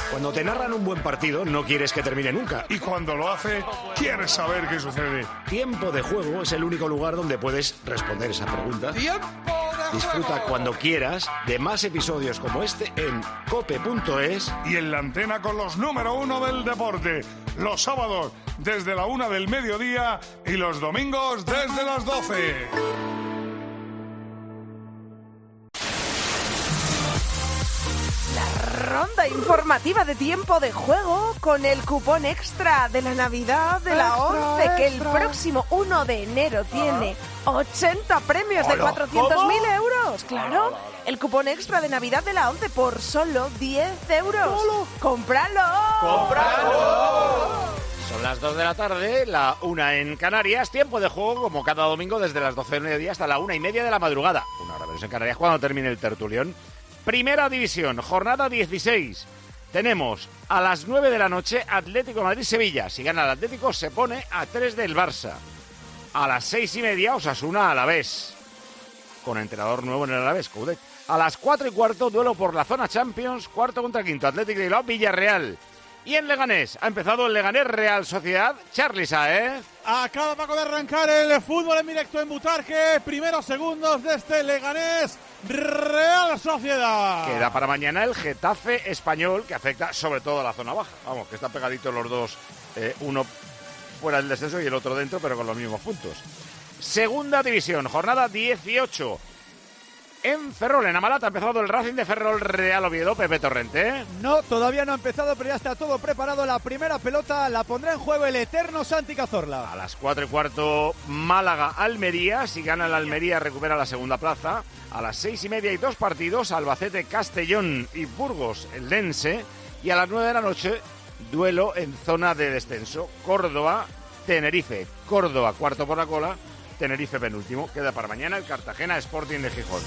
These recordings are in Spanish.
Cuando te narran un buen partido, no quieres que termine nunca. Y cuando lo hace, quieres saber qué sucede. Tiempo de Juego es el único lugar donde puedes responder esa pregunta. Disfruta cuando quieras de más episodios como este en cope.es y en la antena con los número 1 del deporte. Los sábados desde la 1 del mediodía y los domingos desde las 12. Ronda informativa de Tiempo de Juego con el cupón extra de la Navidad de la ONCE, que el próximo 1 de enero tiene 80 premios de 400.000 euros. Claro, el cupón extra de Navidad de la ONCE por solo 10 euros. ¡Cómpralo! ¡Cómpralo! Son las 2 de la tarde, la 1 en Canarias. Tiempo de Juego como cada domingo desde las 12 del mediodía hasta la 1:30 de la madrugada. Una hora menos en Canarias cuando termine el tertulión. Primera División, jornada 16. Tenemos a las 9 de la noche Atlético Madrid-Sevilla. Si gana el Atlético se pone a 3 del Barça. A las 6:30 Osasuna Alavés. Con entrenador nuevo en el Alavés, Coudet. A las 4:15 duelo por la zona Champions, cuarto contra quinto, Atlético de Bilbao, Villarreal. Y en Leganés, ha empezado el Leganés Real Sociedad, Charly Saez. Acaba Paco de arrancar el fútbol en directo en Butarque. Primeros segundos de este Leganés Real Sociedad. Queda para mañana el Getafe Español, que afecta sobre todo a la zona baja. Vamos, que están pegaditos los dos, uno fuera del descenso y el otro dentro, pero con los mismos puntos. Segunda División, jornada 18. En Ferrol, en Amalata, ha empezado el Racing de Ferrol Real Oviedo. Pepe Torrente. No, todavía no ha empezado, pero ya está todo preparado. La primera pelota la pondrá en juego el eterno Santi Cazorla. A las 4:15, Málaga-Almería. Si gana el Almería, recupera la segunda plaza. A las 6:30 hay dos partidos, Albacete-Castellón y Burgos-Eldense. Y a las 9 de la noche, duelo en zona de descenso. Córdoba-Tenerife. Córdoba, cuarto por la cola. Tenerife penúltimo. Queda para mañana el Cartagena Sporting de Gijón.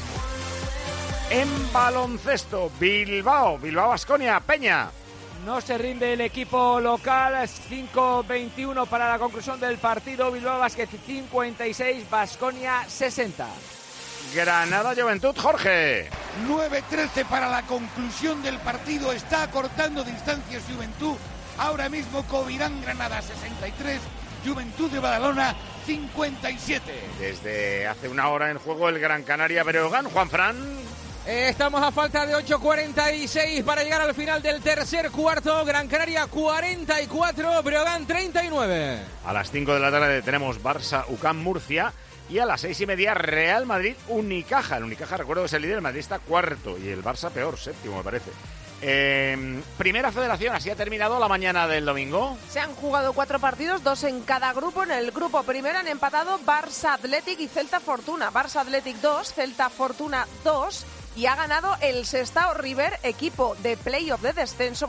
En baloncesto, Bilbao-Baskonia, Peña. No se rinde el equipo local, 5:21 para la conclusión del partido. Bilbao Basket 56, Baskonia 60. Granada Juventud, Jorge. 9:13 para la conclusión del partido. Está acortando distancias Juventud. Ahora mismo Covirán Granada 63, Juventud de Badalona 57. Desde hace una hora en juego el Gran Canaria Breogán, Juanfran. Estamos a falta de 8:46 para llegar al final del tercer cuarto. Gran Canaria 44, Breogán 39. A las 5 de la tarde tenemos Barça UCAM Murcia. Y a las 6:30 Real Madrid Unicaja. El Unicaja, recuerdo que es el líder, el Madrid está cuarto y el Barça peor, séptimo me parece. Primera Federación, así ha terminado la mañana del domingo. Se han jugado 4 partidos, 2 en cada grupo. En el grupo primero han empatado Barça Athletic y Celta Fortuna. Barça Athletic 2, Celta Fortuna 2. Y ha ganado el Sestao River, equipo de playoff de descenso,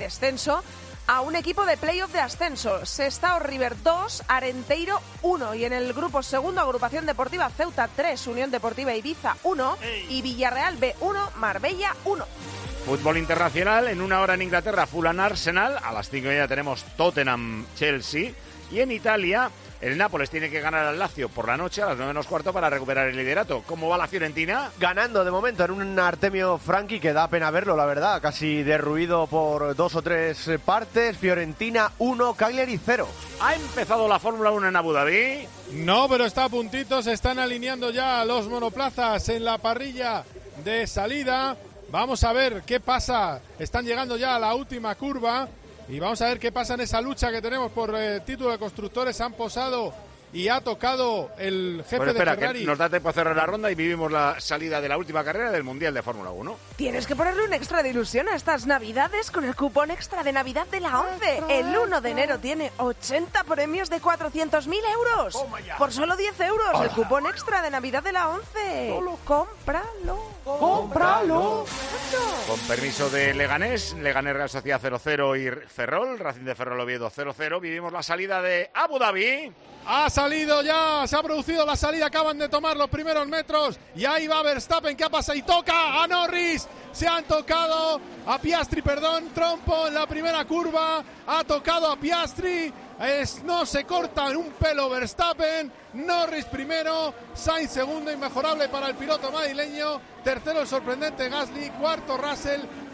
a un equipo de playoff de ascenso. Sestao River 2, Arenteiro 1. Y en el grupo segundo, Agrupación Deportiva Ceuta 3, Unión Deportiva Ibiza 1 y Villarreal B1, Marbella 1. Fútbol internacional, en una hora en Inglaterra, Fulham Arsenal. A las 5:30 tenemos Tottenham Chelsea. Y en Italia, el Nápoles tiene que ganar al Lazio por la noche a las 9:15 para recuperar el liderato. ¿Cómo va la Fiorentina? Ganando de momento en un Artemio Franchi que da pena verlo, la verdad. Casi derruido por 2 o 3 partes. Fiorentina 1, Cagliari 0. ¿Ha empezado la Fórmula 1 en Abu Dhabi? No, pero está a puntito. Se están alineando ya los monoplazas en la parrilla de salida. Vamos a ver qué pasa. Están llegando ya a la última curva. Y vamos a ver qué pasa en esa lucha que tenemos por título de constructores. Han posado y ha tocado el jefe de Ferrari. Que nos da tiempo a cerrar la ronda y vivimos la salida de la última carrera del Mundial de Fórmula 1. Tienes que ponerle un extra de ilusión a estas Navidades con el cupón extra de Navidad de la ONCE. El 1 de enero tiene 80 premios de 400.000 euros. Por solo 10 euros. Hola. El cupón extra de Navidad de la ONCE. ¡Cómpralo! ¡Cómpralo! Con permiso de Leganés, Leganés Real Sociedad 0-0 y Ferrol, Racing de Ferrol Oviedo 0-0. Vivimos la salida de Abu Dhabi. Ha salido ya, se ha producido la salida, acaban de tomar los primeros metros y ahí va Verstappen, que ha pasado y toca a Norris. Se han tocado a Piastri, trompo en la primera curva, ha tocado a Piastri. No se corta en un pelo Verstappen. Norris primero, Sainz segundo, inmejorable para el piloto madrileño. Tercero el sorprendente Gasly, cuarto Russell,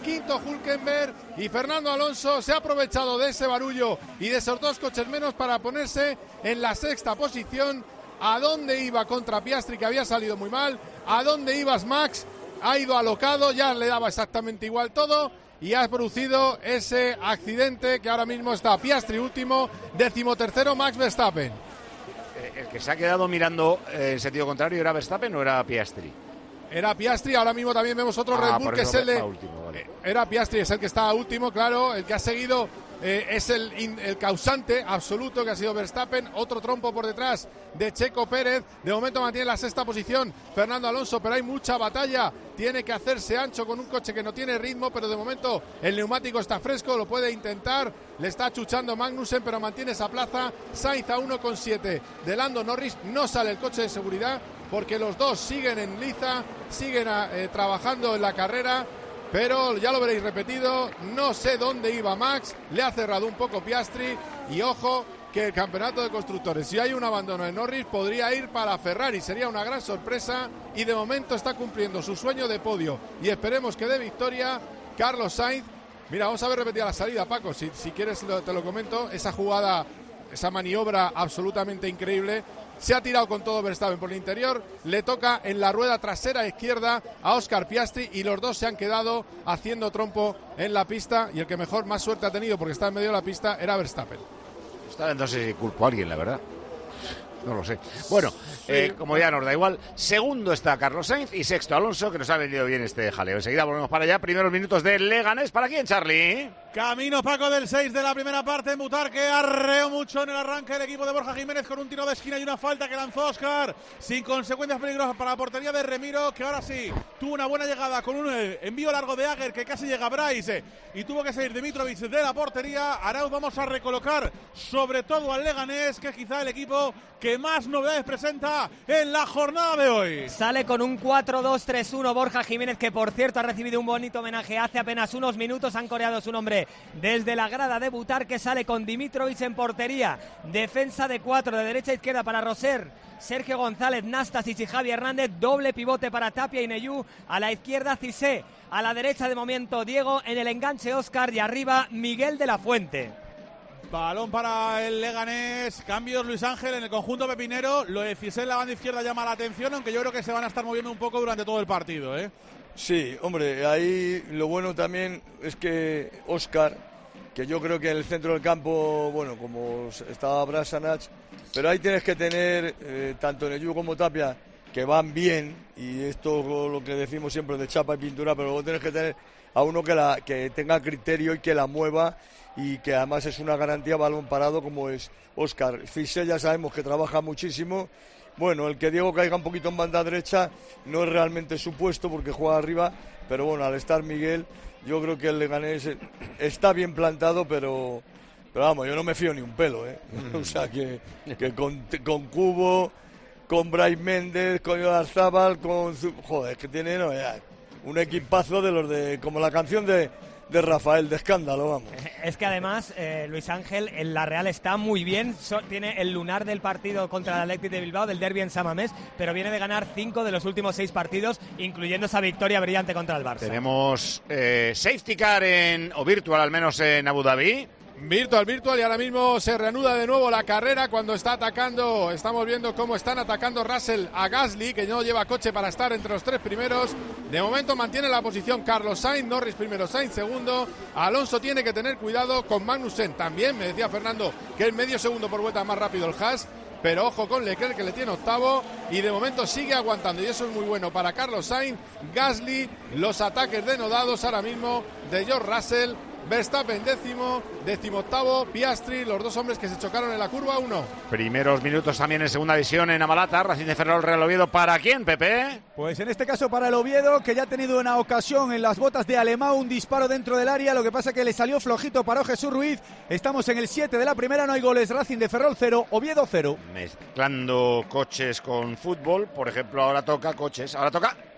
quinto Hülkenberg, y Fernando Alonso se ha aprovechado de ese barullo y de esos 2 coches menos para ponerse en la sexta posición. ¿A dónde iba contra Piastri, que había salido muy mal? ¿A dónde ibas, Max? Ha ido alocado, ya le daba exactamente igual todo y ha producido ese accidente que ahora mismo está Piastri último, 13º Max Verstappen. ¿El que se ha quedado mirando en sentido contrario era Verstappen o era Piastri? Era Piastri, ahora mismo también vemos otro Red Bull que es el de... Último, vale. Era Piastri, es el que está último, claro, el que ha seguido es el causante absoluto, que ha sido Verstappen. Otro trompo por detrás de Checo Pérez. De momento mantiene la sexta posición Fernando Alonso, pero hay mucha batalla. Tiene que hacerse ancho con un coche que no tiene ritmo, pero de momento el neumático está fresco, lo puede intentar. Le está achuchando Magnussen, pero mantiene esa plaza. Sainz a 1,7 de Lando Norris. No sale el coche de seguridad porque los dos siguen en liza, siguen trabajando en la carrera. Pero ya lo veréis repetido, no sé dónde iba Max, le ha cerrado un poco Piastri y ojo que el campeonato de constructores, si hay un abandono de Norris, podría ir para Ferrari, sería una gran sorpresa y de momento está cumpliendo su sueño de podio y esperemos que dé victoria Carlos Sainz. Mira, vamos a ver repetida la salida, Paco, si quieres te lo comento, esa jugada, esa maniobra absolutamente increíble. Se ha tirado con todo Verstappen por el interior, le toca en la rueda trasera izquierda a Oscar Piastri y los dos se han quedado haciendo trompo en la pista y el que mejor más suerte ha tenido porque está en medio de la pista era Verstappen. No sé si culpo a alguien, la verdad. No lo sé. Bueno, como ya nos da igual, segundo está Carlos Sainz y sexto Alonso, que nos ha venido bien este jaleo. Enseguida volvemos para allá. Primeros minutos de Leganés. ¿Para quién, Charlie? Camino, Paco, del 6 de la primera parte en Butar, que arreó mucho en el arranque el equipo de Borja Jiménez con un tiro de esquina y una falta que lanzó Óscar, sin consecuencias peligrosas para la portería de Remiro, que ahora sí tuvo una buena llegada con un envío largo de Ager que casi llega a Bryce y tuvo que salir Dimitrovic de la portería. Arauz vamos a recolocar sobre todo al Leganés, que es quizá el equipo que más novedades presenta en la jornada de hoy. Sale con un 4-2-3-1 Borja Jiménez, que por cierto ha recibido un bonito homenaje hace apenas unos minutos. Han coreado su nombre desde la grada de Butar, que sale con Dimitrovic en portería, defensa de 4 de derecha a izquierda para Roser, Sergio González, Nastasic y Javi Hernández, doble pivote para Tapia y Neyú, a la izquierda Cissé, a la derecha de momento Diego, en el enganche Óscar y arriba Miguel de la Fuente. Balón para el Leganés, cambios Luis Ángel en el conjunto pepinero. Lo de Cissé en la banda izquierda llama la atención, aunque yo creo que se van a estar moviendo un poco durante todo el partido, ¿eh? Sí, hombre, ahí lo bueno también es que Óscar, que yo creo que en el centro del campo, bueno, como estaba Brasanac, pero ahí tienes que tener tanto Neyú como Tapia, que van bien, y esto es lo que decimos siempre de chapa y pintura, pero luego tienes que tener a uno que tenga criterio y que la mueva, y que además es una garantía balón parado como es Óscar. Cissé ya sabemos que trabaja muchísimo. Bueno, el que Diego caiga un poquito en banda derecha no es realmente su puesto porque juega arriba, pero bueno, al estar Miguel, yo creo que el Leganés está bien plantado, pero vamos, yo no me fío ni un pelo, ¿eh? O sea, que con Cubo, con Brais Méndez, con Oyarzábal, joder, que tiene un equipazo de los de, como la canción de Rafael, de escándalo, vamos. Es que además Luis Ángel en la Real está muy bien, tiene el lunar del partido contra el Athletic de Bilbao, del derbi en San Mamés, pero viene de ganar 5 de los últimos 6 partidos, incluyendo esa victoria brillante contra el Barça. Tenemos safety car o virtual al menos en Abu Dhabi. Virtual, y ahora mismo se reanuda de nuevo la carrera cuando está atacando, estamos viendo cómo están atacando Russell a Gasly, que no lleva coche para estar entre los 3 primeros. De momento mantiene la posición Carlos Sainz, Norris primero, Sainz segundo. Alonso tiene que tener cuidado con Magnussen, también me decía Fernando que es medio segundo por vuelta más rápido el Haas, pero ojo con Leclerc, que le tiene octavo y de momento sigue aguantando, y eso es muy bueno para Carlos Sainz. Gasly, los ataques denodados ahora mismo de George Russell. Verstappen decimoctavo, Piastri, los dos hombres que se chocaron en la curva 1. Primeros minutos también en segunda división en Amalata, Racing de Ferrol, Real Oviedo. ¿Para quién, Pepe? Pues en este caso para el Oviedo, que ya ha tenido una ocasión en las botas de Alemão, un disparo dentro del área, lo que pasa que le salió flojito, paró Jesús Ruiz. Estamos en el 7 de la primera, no hay goles. Racing de Ferrol 0, Oviedo 0. Mezclando coches con fútbol, por ejemplo, ahora toca coches, ahora toca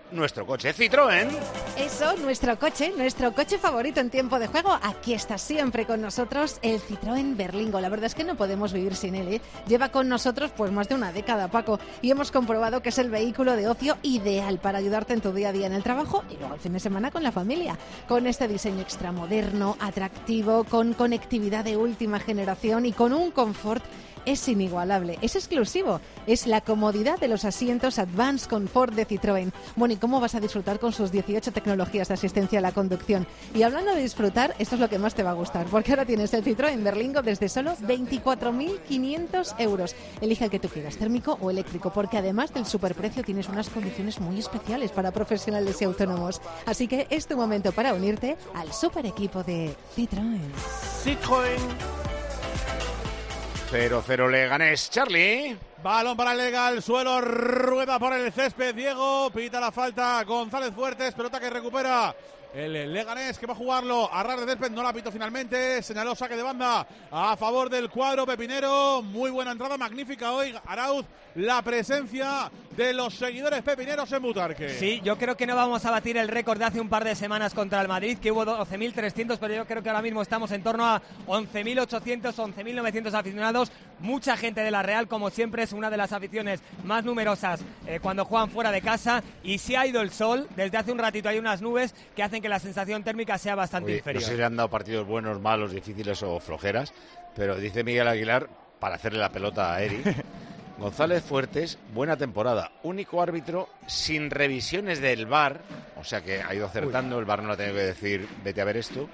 nuestro coche Citroën. Eso, nuestro coche favorito en tiempo de juego. Aquí está siempre con nosotros el Citroën Berlingo. La verdad es que no podemos vivir sin él, ¿eh? Lleva con nosotros pues más de una década, Paco, y hemos comprobado que es el vehículo de ocio ideal para ayudarte en tu día a día en el trabajo y luego el fin de semana con la familia. Con este diseño extramoderno, atractivo, con conectividad de última generación y con un confort es inigualable, es exclusivo, es la comodidad de los asientos Advanced Comfort de Citroën. Bueno, ¿y cómo vas a disfrutar con sus 18 tecnologías de asistencia a la conducción? Y hablando de disfrutar, esto es lo que más te va a gustar, porque ahora tienes el Citroën Berlingo desde solo 24.500 euros. Elige el que tú quieras, térmico o eléctrico, porque además del superprecio tienes unas condiciones muy especiales para profesionales y autónomos. Así que es tu momento para unirte al super equipo de Citroën. Citroën. 0-0 Leganés, Charlie. Balón para el Lega, al suelo, rueda por el césped, Diego, pita la falta, González Fuertes, pelota que recupera el Leganés, que va a jugarlo a ras de césped, no la pitó finalmente, señaló saque de banda a favor del cuadro pepinero. Muy buena entrada, magnífica hoy, Arauz, la presencia de los seguidores pepineros en Butarque. Sí, yo creo que no vamos a batir el récord de hace un par de semanas contra el Madrid, que hubo 12.300, pero yo creo que ahora mismo estamos en torno a 11.800, 11.900 aficionados. Mucha gente de la Real, como siempre, es una de las aficiones más numerosas cuando juegan fuera de casa, y si ha ido el sol, desde hace un ratito hay unas nubes que hacen que la sensación térmica sea bastante inferior. No sé si le han dado partidos buenos, malos, difíciles o flojeras, pero dice Miguel Aguilar, para hacerle la pelota a Eric, González Fuertes, buena temporada, único árbitro sin revisiones del VAR, o sea que ha ido acertando, el VAR no le ha tenido que decir, vete a ver esto,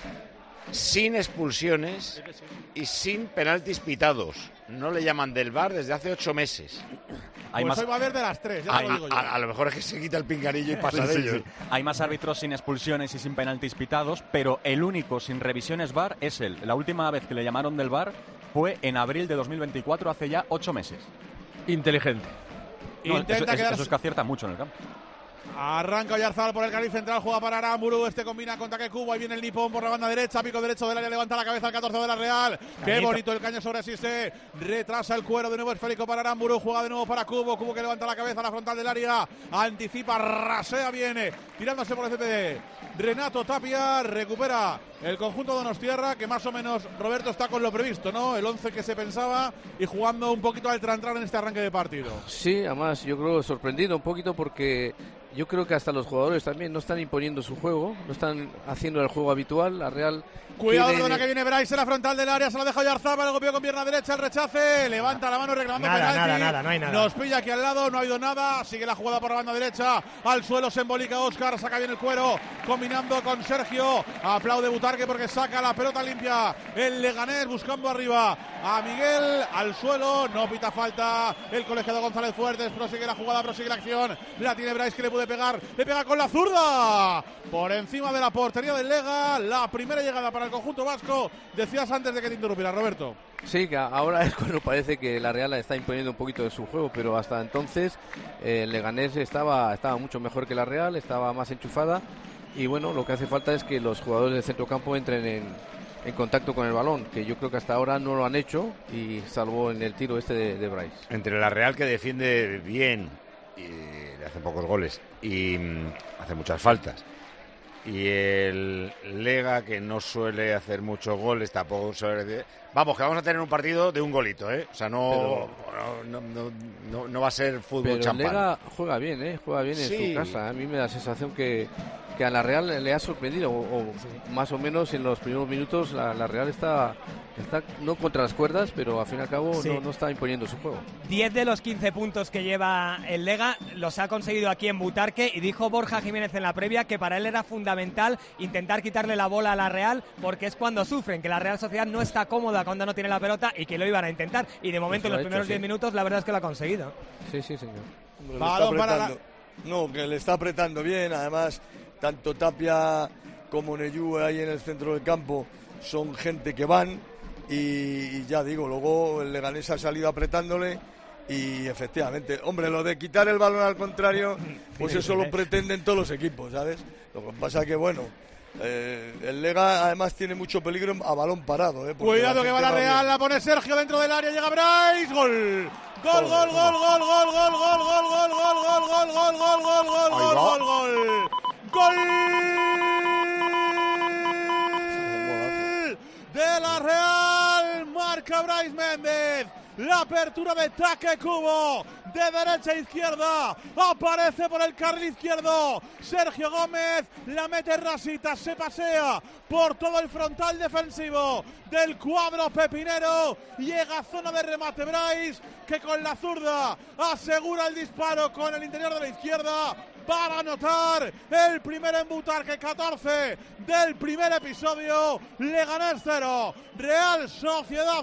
sin expulsiones y sin penaltis pitados. No le llaman del VAR desde hace 8 meses. Pues hoy va a haber de las 3, ya te lo digo yo. A lo mejor es que se quita el pinganillo y pasa de ellos. Sí. Hay más árbitros sin expulsiones y sin penaltis pitados, pero el único sin revisiones VAR es él. La última vez que le llamaron del VAR fue en abril de 2024, hace ya 8 meses. Inteligente. No, eso es que acierta mucho en el campo. Arranca Oyarzabal por el carril central, juega para Aramburu, este combina con Takekubo, ahí viene el nipón por la banda derecha, pico derecho del área, levanta la cabeza el 14 de la Real. Qué bonito el caño sobre Sise, retrasa el cuero, de nuevo esférico para Aramburu, juega de nuevo para Cubo, Cubo que levanta la cabeza a la frontal del área, anticipa, rasea, viene, tirándose por el CPD. Renato Tapia recupera el conjunto de Donostiarra, que más o menos, Roberto, está con lo previsto, ¿no? El 11 que se pensaba y jugando un poquito al entrar en este arranque de partido. Sí, además yo creo sorprendido un poquito porque yo creo que hasta los jugadores también no están imponiendo su juego, no están haciendo el juego habitual. La Real... Cuidado, perdona, que viene Bryce en la frontal del área, se la deja Oyarzabal, el golpeo con pierna derecha, el rechace, levanta la mano reclamando penalti. Nada, no hay nada. Nos pilla aquí al lado, no ha habido nada, sigue la jugada por la banda derecha, al suelo se embolica Óscar, saca bien el cuero, combinando con Sergio, aplaude Butarque porque saca la pelota limpia, el Leganés buscando arriba a Miguel, al suelo, no pita falta, el colegiado González Fuertes, prosigue la jugada, prosigue la acción, la tiene Bryce que le puede pegar, le pega con la zurda, por encima de la portería del Lega, la primera llegada para el conjunto vasco. Decías antes de que te interrumpiera, Roberto. Sí, que ahora es cuando parece que la Real está imponiendo un poquito de su juego, pero hasta entonces el Leganés estaba mucho mejor que la Real, estaba más enchufada, y bueno, lo que hace falta es que los jugadores del centrocampo entren en contacto con el balón, que yo creo que hasta ahora no lo han hecho, y salvo en el tiro este de Bryce. Entre la Real, que defiende bien y le hace pocos goles y hace muchas faltas, y el Lega, que no suele hacer muchos goles, tampoco suele... Vamos, que vamos a tener un partido de un golito, ¿eh? O sea, no va a ser fútbol champán. Pero el Lega juega bien, juega bien en su casa. A mí me da la sensación que a la Real le ha sorprendido, o más o menos en los primeros minutos la Real está no contra las cuerdas, pero al fin y al cabo no está imponiendo su juego. 10 de los 15 puntos que lleva el Lega los ha conseguido aquí en Butarque, y dijo Borja Jiménez en la previa que para él era fundamental intentar quitarle la bola a la Real, porque es cuando sufren, que la Real Sociedad no está cómoda cuando no tiene la pelota, y que lo iban a intentar, y de momento en los primeros 10 minutos la verdad es que lo ha conseguido. Sí, señor. No, que le está apretando bien, además tanto Tapia como Neyú ahí en el centro del campo son gente que van, y ya digo, luego el Leganés ha salido apretándole, y efectivamente, hombre, lo de quitar el balón al contrario, pues eso lo pretenden todos los equipos, ¿sabes? Lo que pasa que, bueno, El Lega además tiene mucho peligro a balón parado. Cuidado que va la Real, la pone Sergio dentro del área, llega Bryce, gol. Gol, gol, gol, gol, gol, gol, gol, gol, gol, gol, gol, gol, gol, gol, gol, gol, gol, gol. Gol de la Real, marca Brais Méndez. La apertura de Take Kubo, de derecha a izquierda, aparece por el carril izquierdo Sergio Gómez, la mete rasita, se pasea por todo el frontal defensivo del cuadro pepinero, llega a zona de remate Brais, que con la zurda asegura el disparo con el interior de la izquierda para anotar el primer en Butarque, 14 del primer episodio. Leganés 0, Real Sociedad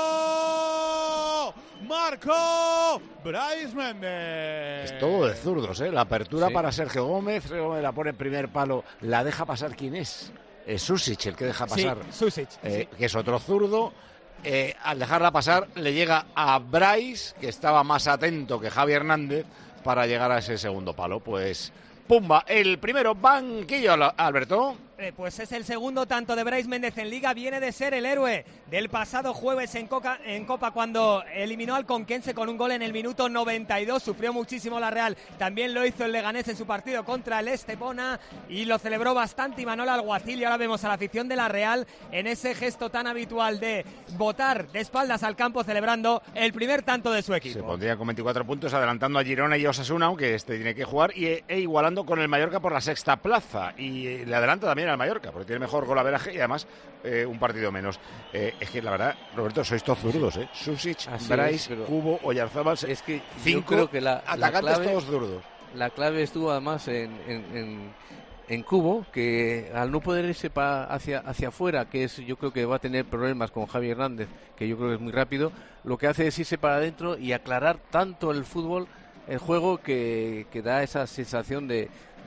1. Marcó Brais Méndez. Es todo de zurdos, ¿eh? La apertura para Sergio Gómez. Sergio Gómez la pone en primer palo, la deja pasar. ¿Quién es? Es Susic el que deja pasar. Sí, Susic. Que es otro zurdo. Al dejarla pasar le llega a Brais, que estaba más atento que Javi Hernández para llegar a ese segundo palo. Pues pumba, el primero, banquillo, Alberto. Pues es el segundo tanto de Brais Méndez en Liga, viene de ser el héroe del pasado jueves en Copa cuando eliminó al Conquense con un gol en el minuto 92, sufrió muchísimo la Real, también lo hizo el Leganés en su partido contra el Estepona y lo celebró bastante Imanol Alguacil, y ahora vemos a la afición de la Real en ese gesto tan habitual de botar de espaldas al campo celebrando el primer tanto de su equipo. Se pondría con 24 puntos, adelantando a Girona y Osasuna, aunque tiene que jugar, e igualando con el Mallorca por la sexta plaza, y le adelanta también al Mallorca, porque tiene mejor golaveraje y además un partido menos. Es que la verdad, Roberto, sois todos zurdos, ¿eh? Susic, Brais, Kubo, Oyarzábal, es que 5 creo que atacantes todos zurdos. La clave estuvo además en Kubo, que al no poder irse hacia afuera, que es, yo creo que va a tener problemas con Javi Hernández, que yo creo que es muy rápido, lo que hace es irse para adentro y aclarar tanto el fútbol, el juego, que da esa sensación de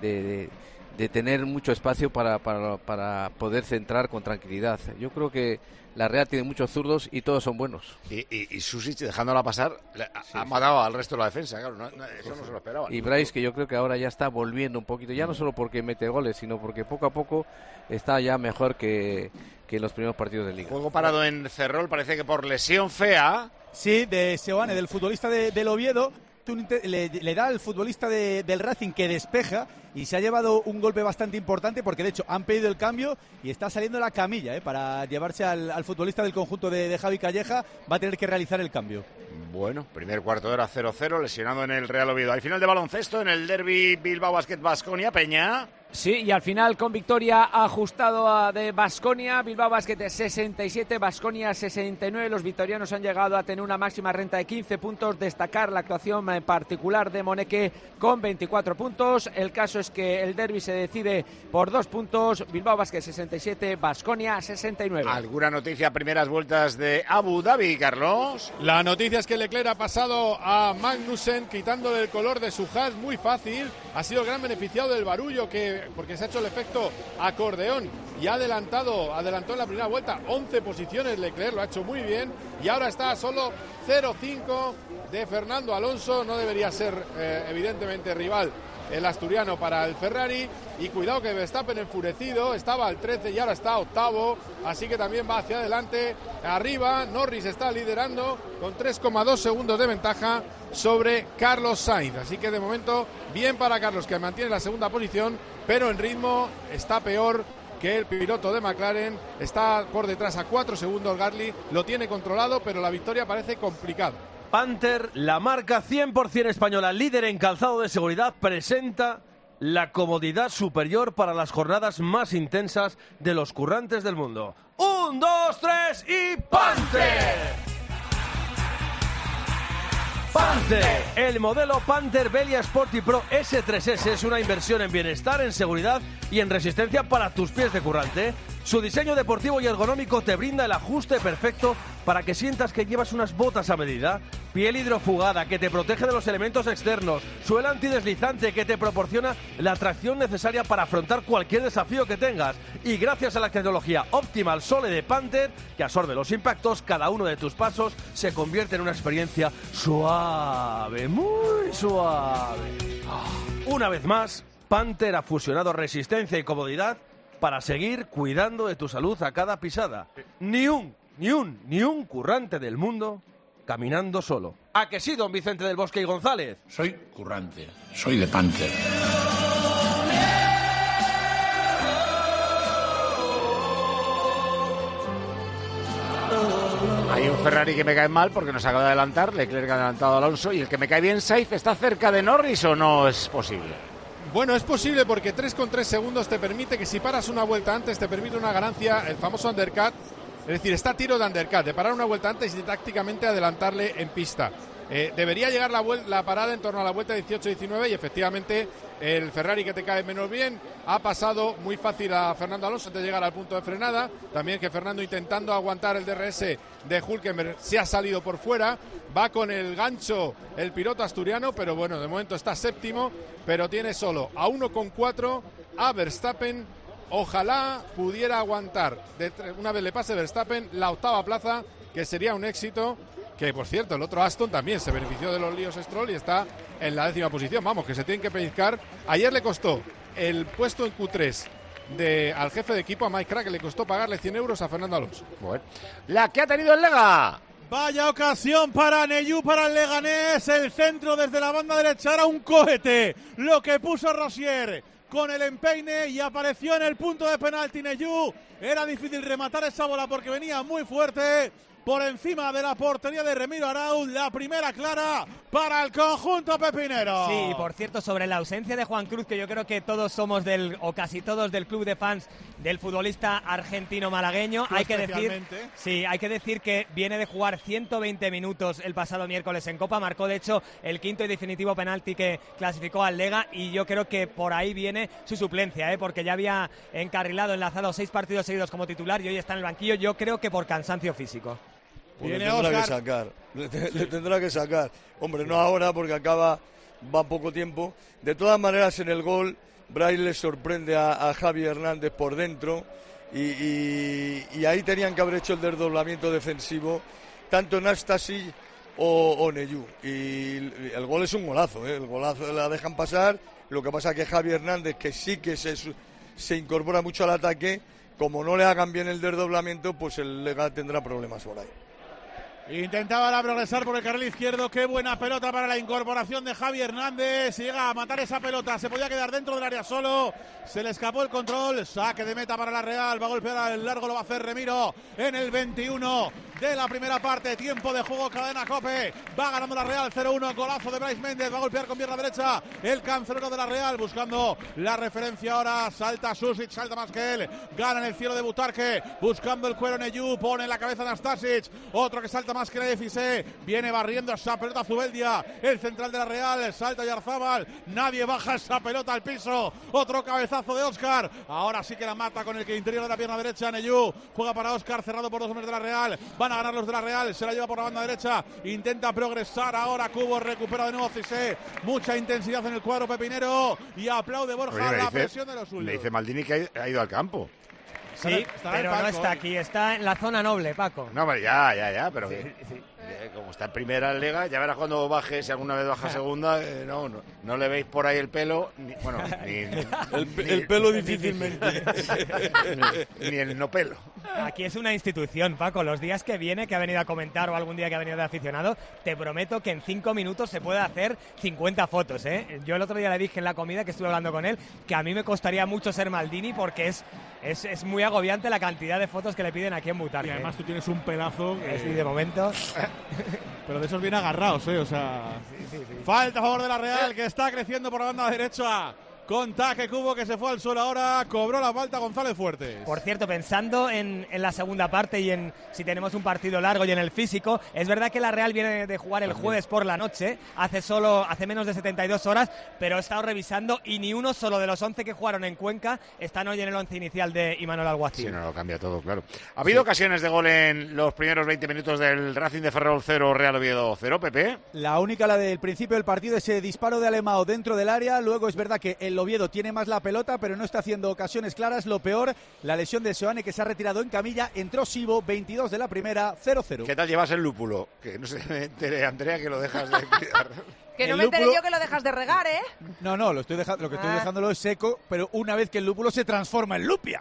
tener mucho espacio para poder centrar con tranquilidad. Yo creo que la Real tiene muchos zurdos y todos son buenos. Y Susic, dejándola pasar, ha matado al resto de la defensa, claro, eso no se lo esperaba. Y Brais, que yo creo que ahora ya está volviendo un poquito, ya no solo porque mete goles, sino porque poco a poco está ya mejor que en los primeros partidos de Liga. Juego parado en Ferrol, parece que por lesión fea. Sí, de Seoane, del futbolista del Oviedo. Le da al futbolista del Racing, que despeja, y se ha llevado un golpe bastante importante, porque de hecho han pedido el cambio y está saliendo la camilla para llevarse al futbolista del conjunto de Javi Calleja. Va a tener que realizar el cambio. Bueno, primer cuarto de hora 0-0, lesionado en el Real Oviedo. Al final de baloncesto en el derbi Bilbao Basket Baskonia, Peña. Sí, y al final con victoria ajustada de Baskonia, Bilbao Basket 67, Baskonia 69. Los victorianos han llegado a tener una máxima renta de 15 puntos. Destacar la actuación en particular de Moneke con 24 puntos. El caso es que el derbi se decide por 2 puntos. Bilbao Basket 67, Baskonia 69. ¿Alguna noticia, primeras vueltas de Abu Dhabi, Carlos? La noticia es que Leclerc ha pasado a Magnussen quitándole el color de su hash, muy fácil. Ha sido el gran beneficiado del barullo, porque se ha hecho el efecto acordeón y ha adelantó en la primera vuelta 11 posiciones. Leclerc lo ha hecho muy bien y ahora está a solo 0-5 de Fernando Alonso. No debería ser evidentemente rival el asturiano para el Ferrari, y cuidado que Verstappen enfurecido, estaba al 13 y ahora está octavo, así que también va hacia adelante. Arriba Norris está liderando con 3,2 segundos de ventaja sobre Carlos Sainz, así que de momento bien para Carlos, que mantiene la segunda posición, pero en ritmo está peor que el piloto de McLaren. Está por detrás a 4 segundos Gasly, lo tiene controlado, pero la victoria parece complicada. Panther, la marca 100% española, líder en calzado de seguridad, presenta la comodidad superior para las jornadas más intensas de los currantes del mundo. 1, 2, 3 y ¡Panther! Panther, el modelo Panther Velia Sporty Pro S3S es una inversión en bienestar, en seguridad y en resistencia para tus pies de currante. Su diseño deportivo y ergonómico te brinda el ajuste perfecto para que sientas que llevas unas botas a medida. Piel hidrofugada que te protege de los elementos externos. Suela antideslizante que te proporciona la tracción necesaria para afrontar cualquier desafío que tengas. Y gracias a la tecnología Optimal Sole de Panther, que absorbe los impactos, cada uno de tus pasos se convierte en una experiencia suave, muy suave. Una vez más, Panther ha fusionado resistencia y comodidad para seguir cuidando de tu salud a cada pisada. Ni un currante del mundo caminando solo. ¿A que sí, don Vicente del Bosque y González? Soy currante, soy de Panther. Hay un Ferrari que me cae mal porque nos acaba de adelantar, Leclerc ha adelantado a Alonso, y el que me cae bien, Sainz, ¿está cerca de Norris o no es posible? Bueno, es posible porque 3,3 segundos te permite que si paras una vuelta antes te permite una ganancia, el famoso undercut, es decir, está a tiro de undercut, de parar una vuelta antes y tácticamente adelantarle en pista. Debería llegar la parada en torno a la vuelta 18-19 y efectivamente el Ferrari que te cae menos bien ha pasado muy fácil a Fernando Alonso antes de llegar al punto de frenada. También que Fernando, intentando aguantar el DRS de Hülkenberg, se ha salido por fuera. Va con el gancho el piloto asturiano, pero bueno, de momento está séptimo, pero tiene solo a 1,4 a Verstappen. Ojalá pudiera aguantar, una vez le pase Verstappen, la octava plaza, que sería un éxito. Que, por cierto, el otro Aston también se benefició de los líos Stroll y está en la 10ª posición. Vamos, que se tienen que pellizcar. Ayer le costó el puesto en Q3 al jefe de equipo, a Mike Crack, le costó pagarle 100 euros a Fernando Alonso. Bueno, la que ha tenido el Lega. Vaya ocasión para Neyú, para el Leganés. El centro desde la banda derecha era un cohete. Lo que puso Rosier con el empeine y apareció en el punto de penalti Neyú. Era difícil rematar esa bola porque venía muy fuerte. Por encima de la portería de Remiro Arauz, la primera clara para el conjunto pepinero. Sí, y por cierto, sobre la ausencia de Juan Cruz, que yo creo que todos somos o casi todos del club de fans del futbolista argentino malagueño, hay que decir que viene de jugar 120 minutos el pasado miércoles en Copa, marcó de hecho el quinto y definitivo penalti que clasificó al Lega, y yo creo que por ahí viene su suplencia, porque ya había enlazado 6 partidos seguidos como titular y hoy está en el banquillo, yo creo que por cansancio físico. Pues le tendrá que sacar. Hombre, no ahora porque va poco tiempo. De todas maneras, en el gol, Brais le sorprende a Javi Hernández por dentro y ahí tenían que haber hecho el desdoblamiento defensivo, tanto Nastasic o Neyú. Y el gol es un golazo, el golazo la dejan pasar. Lo que pasa es que Javi Hernández, que sí que se incorpora mucho al ataque, como no le hagan bien el desdoblamiento, pues el Lega tendrá problemas por ahí. Intentaba progresar por el carril izquierdo. Qué buena pelota para la incorporación de Javi Hernández. Llega a matar esa pelota. Se podía quedar dentro del área solo. Se le escapó el control. Saque de meta para la Real. Va a golpear el largo. Lo va a hacer Remiro en el 21 de la primera parte. Tiempo de juego. Cadena Cope. Va ganando la Real 0-1. Golazo de Brais Méndez. Va a golpear con pierna derecha el cancerbero de la Real. Buscando la referencia ahora. Salta Susic. Salta más que él. Gana en el cielo de Butarque. Buscando el cuero Neyú. Pone en la cabeza Nastasic. Otro que salta más que la Defisé, viene barriendo esa pelota Zubeldia, el central de la Real, salta Yarzábal, nadie baja esa pelota al piso, otro cabezazo de Óscar, ahora sí que la mata con el que interior de la pierna derecha, Neyú, juega para Óscar, cerrado por 2 hombres de la Real, van a ganar los de la Real, se la lleva por la banda derecha, intenta progresar ahora Cubo, recupera de nuevo Cissé, mucha intensidad en el cuadro pepinero y aplaude Borja la presión de los suyos. Le dice Maldini que ha ido al campo. Sí, pero no está aquí, está en la zona noble, Paco. No, pero ya, pero sí. Como está en primera Liga, ya verás cuando baje, si alguna vez baja segunda, no le veis por ahí el pelo, el pelo difícilmente. ni el no pelo. Aquí es una institución, Paco, los días que viene, que ha venido a comentar o algún día que ha venido de aficionado, te prometo que en 5 minutos se puede hacer 50 fotos, Yo el otro día le dije en la comida que estuve hablando con él, que a mí me costaría mucho ser Maldini porque es muy agobiante la cantidad de fotos que le piden aquí en Butarque. Y además tú tienes un pelazo. Sí, de momento. Pero de esos bien agarrados, o sea. Sí. Falta a favor de la Real, que está creciendo por la banda derecha. Con Taque Cubo, que se fue al suelo ahora, cobró la falta González Fuertes. Por cierto, pensando en la segunda parte y en si tenemos un partido largo y en el físico, es verdad que la Real viene de jugar el jueves por la noche, hace menos de 72 horas, pero he estado revisando y ni uno solo de los 11 que jugaron en Cuenca están hoy en el 11 inicial de Imanol Alguacil. Sí, no, lo cambia todo, claro. ¿Ha habido ocasiones de gol en los primeros 20 minutos del Racing de Ferrol 0, Real Oviedo 0, Pepe? La única, la del principio del partido, ese disparo de Alemão dentro del área, luego es verdad que el el Oviedo tiene más la pelota, pero no está haciendo ocasiones claras. Lo peor, la lesión de Seoane, que se ha retirado en camilla. Entró Sibo, 22 de la primera, 0-0. ¿Qué tal llevas el lúpulo? Que no se me entere, Andrea, que lo dejas de cuidar. Que no me enteré yo que lo dejas de regar, ¿eh? No, lo estoy dejando, estoy dejándolo es seco, pero una vez que el lúpulo se transforma en lupia.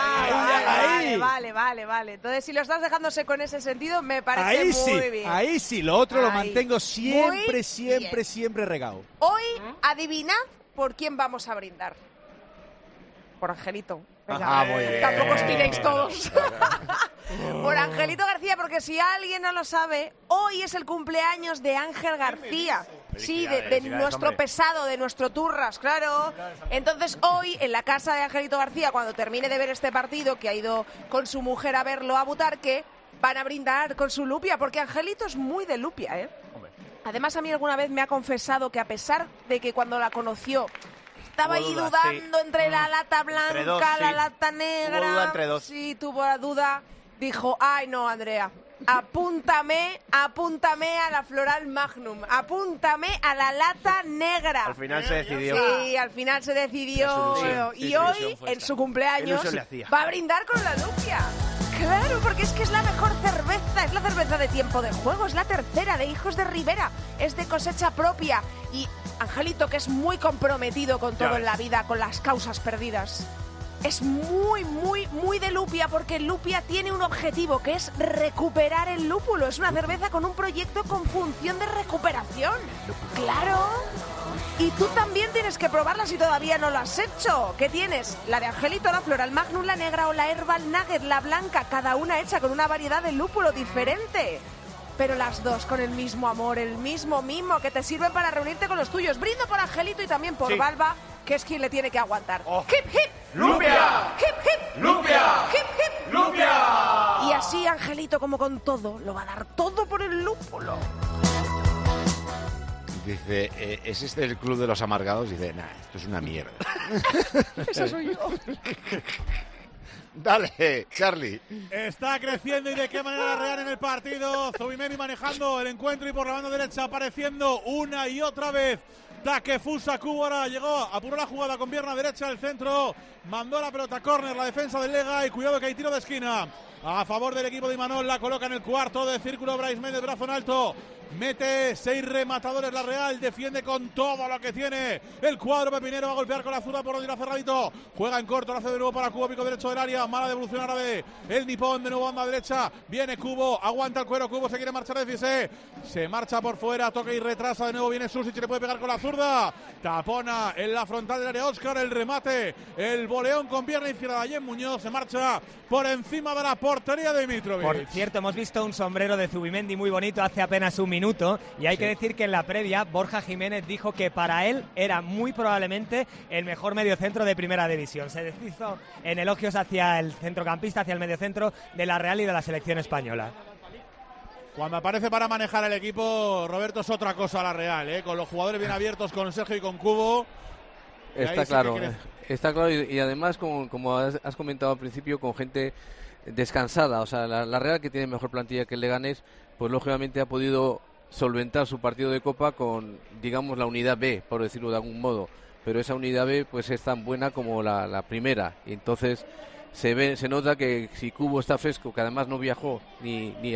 Vale. Entonces, si lo estás dejando seco en ese sentido, me parece muy bien. Ahí sí, lo otro lo mantengo siempre regado. Hoy, adivinad por quién vamos a brindar. Por Angelito. Venga, muy bien. Tampoco os piréis todos. Por Angelito García, porque si alguien no lo sabe, hoy es el cumpleaños de Ángel García. Sí, de nuestro pesado, de nuestro Turras, claro. Entonces hoy, en la casa de Angelito García, cuando termine de ver este partido, que ha ido con su mujer a verlo a Butarque, van a brindar con su lupia, porque Angelito es muy de lupia, ¿eh? Además, a mí alguna vez me ha confesado que a pesar de que cuando la conoció estaba ahí dudando entre la lata blanca, la lata negra. Tuvo duda entre dos. Sí, tuvo la duda. Dijo, ay no, Andrea, apúntame a la Floral Magnum, apúntame a la lata negra. Al final se decidió. Sí, al final se decidió. Y hoy, en su cumpleaños, va a brindar con la lupia. Claro, porque es que es la mejor cerveza, es la cerveza de Tiempo de Juego, es la tercera de Hijos de Ribera, es de cosecha propia. Y Angelito, que es muy comprometido con todo en la vida, con las causas perdidas, es muy de Lupia, porque Lupia tiene un objetivo, que es recuperar el lúpulo. Es una cerveza con un proyecto con función de recuperación. ¡Claro! Y tú también tienes que probarla si todavía no lo has hecho. ¿Qué tienes? La de Angelito, la Floral Magnum, la negra o la Herbal Nugget, la blanca, cada una hecha con una variedad de lúpulo diferente. Pero las dos con el mismo amor, el mismo mimo, que te sirven para reunirte con los tuyos. Brindo por Angelito y también por Balba, que es quien le tiene que aguantar. ¡Hip, hip! ¡Lupia! ¡Hip, hip! ¡Lupia! ¡Hip, hip! ¡Lupia! Y así Angelito, como con todo, lo va a dar todo por el lúpulo. Dice, ¿es este el club de los amargados? Dice, nah, esto es una mierda. Esa soy yo. Dale, Charlie. Está creciendo y de qué manera la Real en el partido. Zubimendi manejando el encuentro y por la banda derecha apareciendo una y otra vez Takefusa Kubara. Llegó, apuró la jugada con pierna derecha del centro, mandó la pelota a córner, la defensa del Lega, y cuidado que hay tiro de esquina a favor del equipo de Imanol. La coloca en el cuarto de círculo Brais Méndez, brazo en alto. Mete 6 rematadores la Real, defiende con todo lo que tiene el cuadro pepinero, va a golpear con la zurda por donde irá cerradito, juega en corto, lo hace de nuevo para Cubo, pico derecho del área, mala devolución ahora de el nipón, de nuevo banda derecha, viene Cubo, aguanta el cuero, Cubo se quiere marchar de Fisé, se marcha por fuera, toca y retrasa, de nuevo viene Susic, le puede pegar con la zurda, tapona en la frontal del área Óscar, el remate, el boleón con pierna izquierda, Jen Muñoz se marcha por encima de la portería de Mitrovic. Por cierto, hemos visto un sombrero de Zubimendi muy bonito hace apenas un minuto, y hay que decir que en la previa Borja Jiménez dijo que para él era muy probablemente el mejor mediocentro de primera división. Se deshizo en elogios hacia el centrocampista, hacia el mediocentro de la Real y de la selección española. Cuando aparece para manejar el equipo, Roberto, es otra cosa la Real, con los jugadores bien abiertos, con Sergio y con Cubo. Está claro, está claro, y además, como has comentado al principio, con gente descansada. O sea, la Real, que tiene mejor plantilla que el Leganés, pues lógicamente ha podido solventar su partido de Copa con, digamos, la unidad B, por decirlo de algún modo, pero esa unidad B pues es tan buena como la primera, y entonces se nota que si Cubo está fresco, que además no viajó ni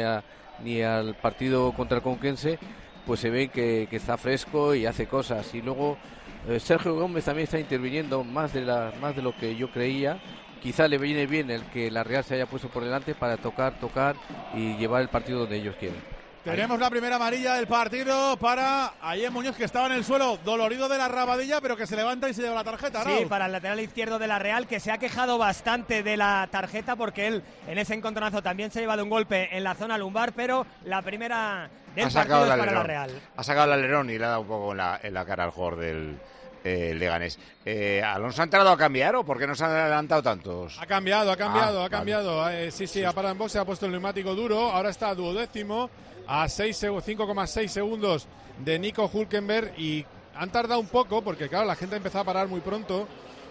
al partido contra el Conquense, pues se ve que está fresco y hace cosas. Y luego Sergio Gómez también está interviniendo más de lo que yo creía. Quizá le viene bien el que la Real se haya puesto por delante para tocar y llevar el partido donde ellos quieren. Tenemos la primera amarilla del partido para Jen Muñoz, que estaba en el suelo dolorido de la rabadilla, pero que se levanta y se lleva la tarjeta, ¿no? Sí, para el lateral izquierdo de la Real, que se ha quejado bastante de la tarjeta, porque él en ese encontronazo también se ha llevado un golpe en la zona lumbar, pero la primera del partido es para la Real. Ha sacado el alerón y le ha dado un poco en la cara al jugador del Leganés. ¿Alonso ha entrado a cambiar o por qué no se han adelantado tantos? Ha cambiado. Vale. Sí, ha parado en boxe, ha puesto el neumático duro, ahora está a duodécimo, a 5,6 segundos de Nico Hülkenberg, y han tardado un poco porque, claro, la gente ha empezado a parar muy pronto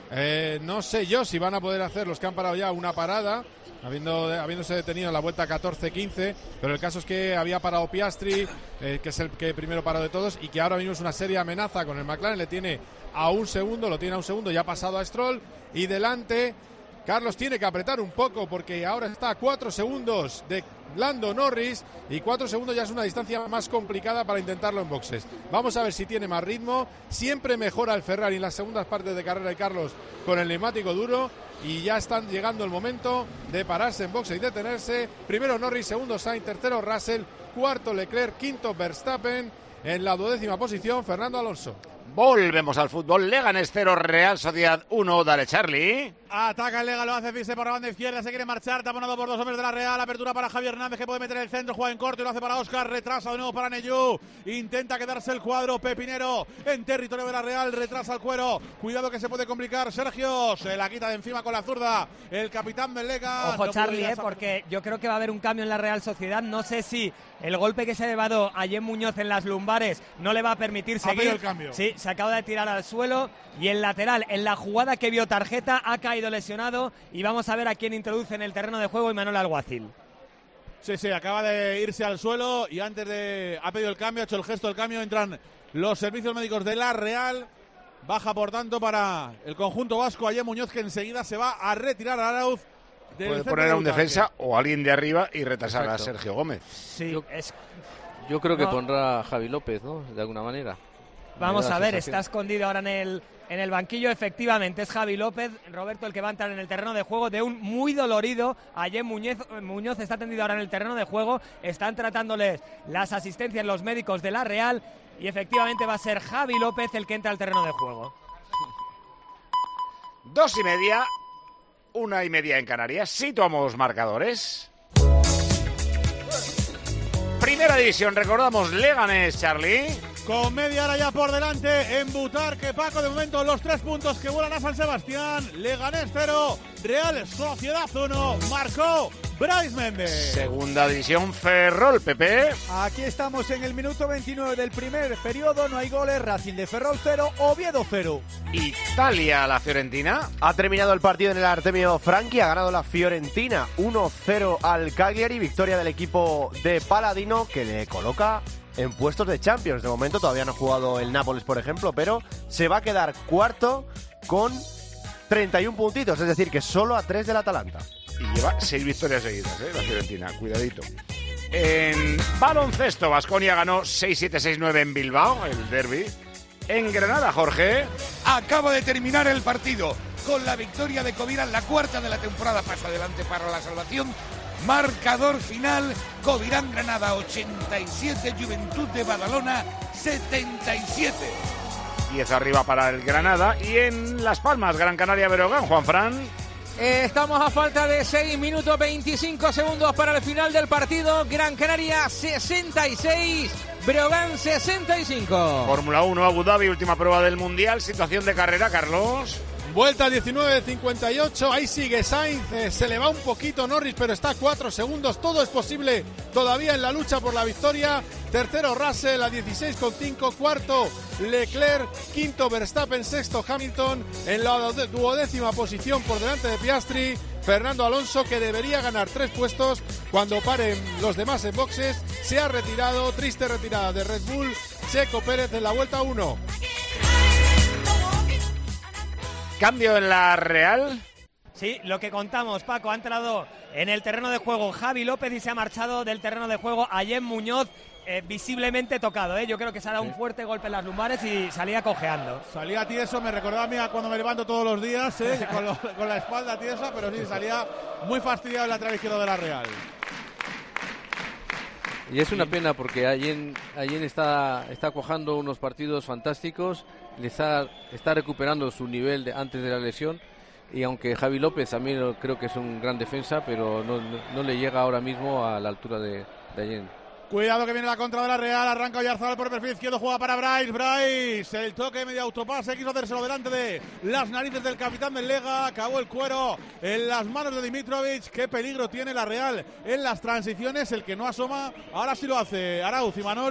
No sé yo si van a poder hacer los que han parado ya una parada, habiéndose detenido en la vuelta 14-15, pero el caso es que había parado Piastri, que es el que primero paró de todos, y que ahora mismo es una seria amenaza con el McLaren. Le tiene a un segundo, ya ha pasado a Stroll, y delante Carlos tiene que apretar un poco porque ahora está a 4 segundos de Lando Norris, y 4 segundos ya es una distancia más complicada para intentarlo en boxes. Vamos a ver si tiene más ritmo. Siempre mejora el Ferrari en las segundas partes de carrera de Carlos con el neumático duro, y ya están llegando el momento de pararse en boxes y detenerse. Primero Norris, segundo Sainz, tercero Russell, cuarto Leclerc, quinto Verstappen. En la 12ª posición Fernando Alonso. Volvemos al fútbol. Leganés 0, Real Sociedad 1. Dale, Charlie. Ataca el Lega, lo hace Fise por la banda izquierda, se quiere marchar, taponado por 2 hombres de la Real. Apertura para Javier Hernández, que puede meter el centro, juega en corto y lo hace para Óscar. Retrasa de nuevo para Neyú. Intenta quedarse el cuadro Pepinero en territorio de la Real. Retrasa el cuero. Cuidado que se puede complicar. Sergio se la quita de encima con la zurda el capitán del Lega. Ojo, no Charlie, porque yo creo que va a haber un cambio en la Real Sociedad. No sé si el golpe que se ha llevado a Jen Muñoz en las lumbares no le va a permitir seguir. El cambio. Sí, se acaba de tirar al suelo, y el lateral, en la jugada que vio tarjeta, ha caído lesionado, y vamos a ver a quién introduce en el terreno de juego Imanol Alguacil. Sí, acaba de irse al suelo y antes de... ha pedido el cambio, ha hecho el gesto del cambio, entran los servicios médicos de la Real. Baja, por tanto, para el conjunto vasco Jen Muñoz, que enseguida se va a retirar a Arauz. Puede poner a un defensa o a alguien de arriba y retrasar a Sergio Gómez. Sí, yo creo que pondrá a Javi López, ¿no? De alguna manera. Vamos a ver, está escondido ahora en el banquillo. Efectivamente, es Javi López, Roberto, el que va a entrar en el terreno de juego de un muy dolorido. Jen Muñoz está tendido ahora en el terreno de juego. Están tratándoles las asistencias los médicos de la Real, y efectivamente va a ser Javi López el que entra al terreno de juego. 2:30, 1:30 en Canarias. Situamos marcadores. Primera división, recordamos, Leganés, Charlie. Con media hora ya por delante en Butarque, Paco. De momento los 3 puntos que vuelan a San Sebastián. Leganés 0, Real Sociedad 1. Marcó Brais Méndez. Segunda división, Ferrol, Pepe. Aquí estamos en el minuto 29 del primer periodo. No hay goles. Racing de Ferrol 0, Oviedo 0. Italia, la Fiorentina. Ha terminado el partido en el Artemio Franchi. Ha ganado la Fiorentina 1-0 al Cagliari. Victoria del equipo de Paladino, que le coloca en puestos de Champions. De momento todavía no ha jugado el Nápoles, por ejemplo, pero se va a quedar cuarto con 31 puntitos, es decir, que solo a 3 del Atalanta. Y lleva 6 victorias seguidas, la Fiorentina, cuidadito. En baloncesto, Baskonia ganó 6-7, 6-9 en Bilbao, el derbi. En Granada, Jorge. Acaba de terminar el partido con la victoria de Covirán, la cuarta de la temporada. Pasa adelante para la salvación. Marcador final, Covirán Granada 87, Juventud de Badalona 77. 10 arriba para el Granada. Y en Las Palmas, Gran Canaria, Breogán, Juanfran. Estamos a falta de 6 minutos 25 segundos para el final del partido. Gran Canaria 66, Breogán 65. Fórmula 1, Abu Dhabi, última prueba del Mundial. Situación de carrera, Carlos. Vuelta 19.58, ahí sigue Sainz, se le va un poquito Norris, pero está a 4 segundos, todo es posible todavía en la lucha por la victoria. Tercero Russell a 16,5, cuarto Leclerc, quinto Verstappen, sexto Hamilton, en la 12ª posición por delante de Piastri, Fernando Alonso, que debería ganar 3 puestos cuando paren los demás en boxes. Se ha retirado, triste retirada de Red Bull, Checo Pérez en la vuelta 1. Cambio en la Real. Sí, lo que contamos, Paco, ha entrado en el terreno de juego Javi López y se ha marchado del terreno de juego Jen Muñoz, visiblemente tocado. Yo creo que se ha dado un fuerte golpe en las lumbares y salía cojeando. Salía tieso, me recordaba a mí a cuando me levanto todos los días, con la espalda tiesa, pero sí, salía muy fastidiado el lateral izquierdo de la Real. Y es una pena porque Allen está cuajando unos partidos fantásticos, está recuperando su nivel de antes de la lesión, y aunque Javi López también creo que es un gran defensa, pero no le llega ahora mismo a la altura de Allen. Cuidado que viene la contra de la Real, arranca Oyarzabal por el perfil izquierdo, juega para Brais, el toque medio autopase, quiso hacérselo delante de las narices del capitán del Lega, acabó el cuero en las manos de Dimitrovic. Qué peligro tiene la Real en las transiciones, el que no asoma, ahora sí lo hace Arauz. Imanol,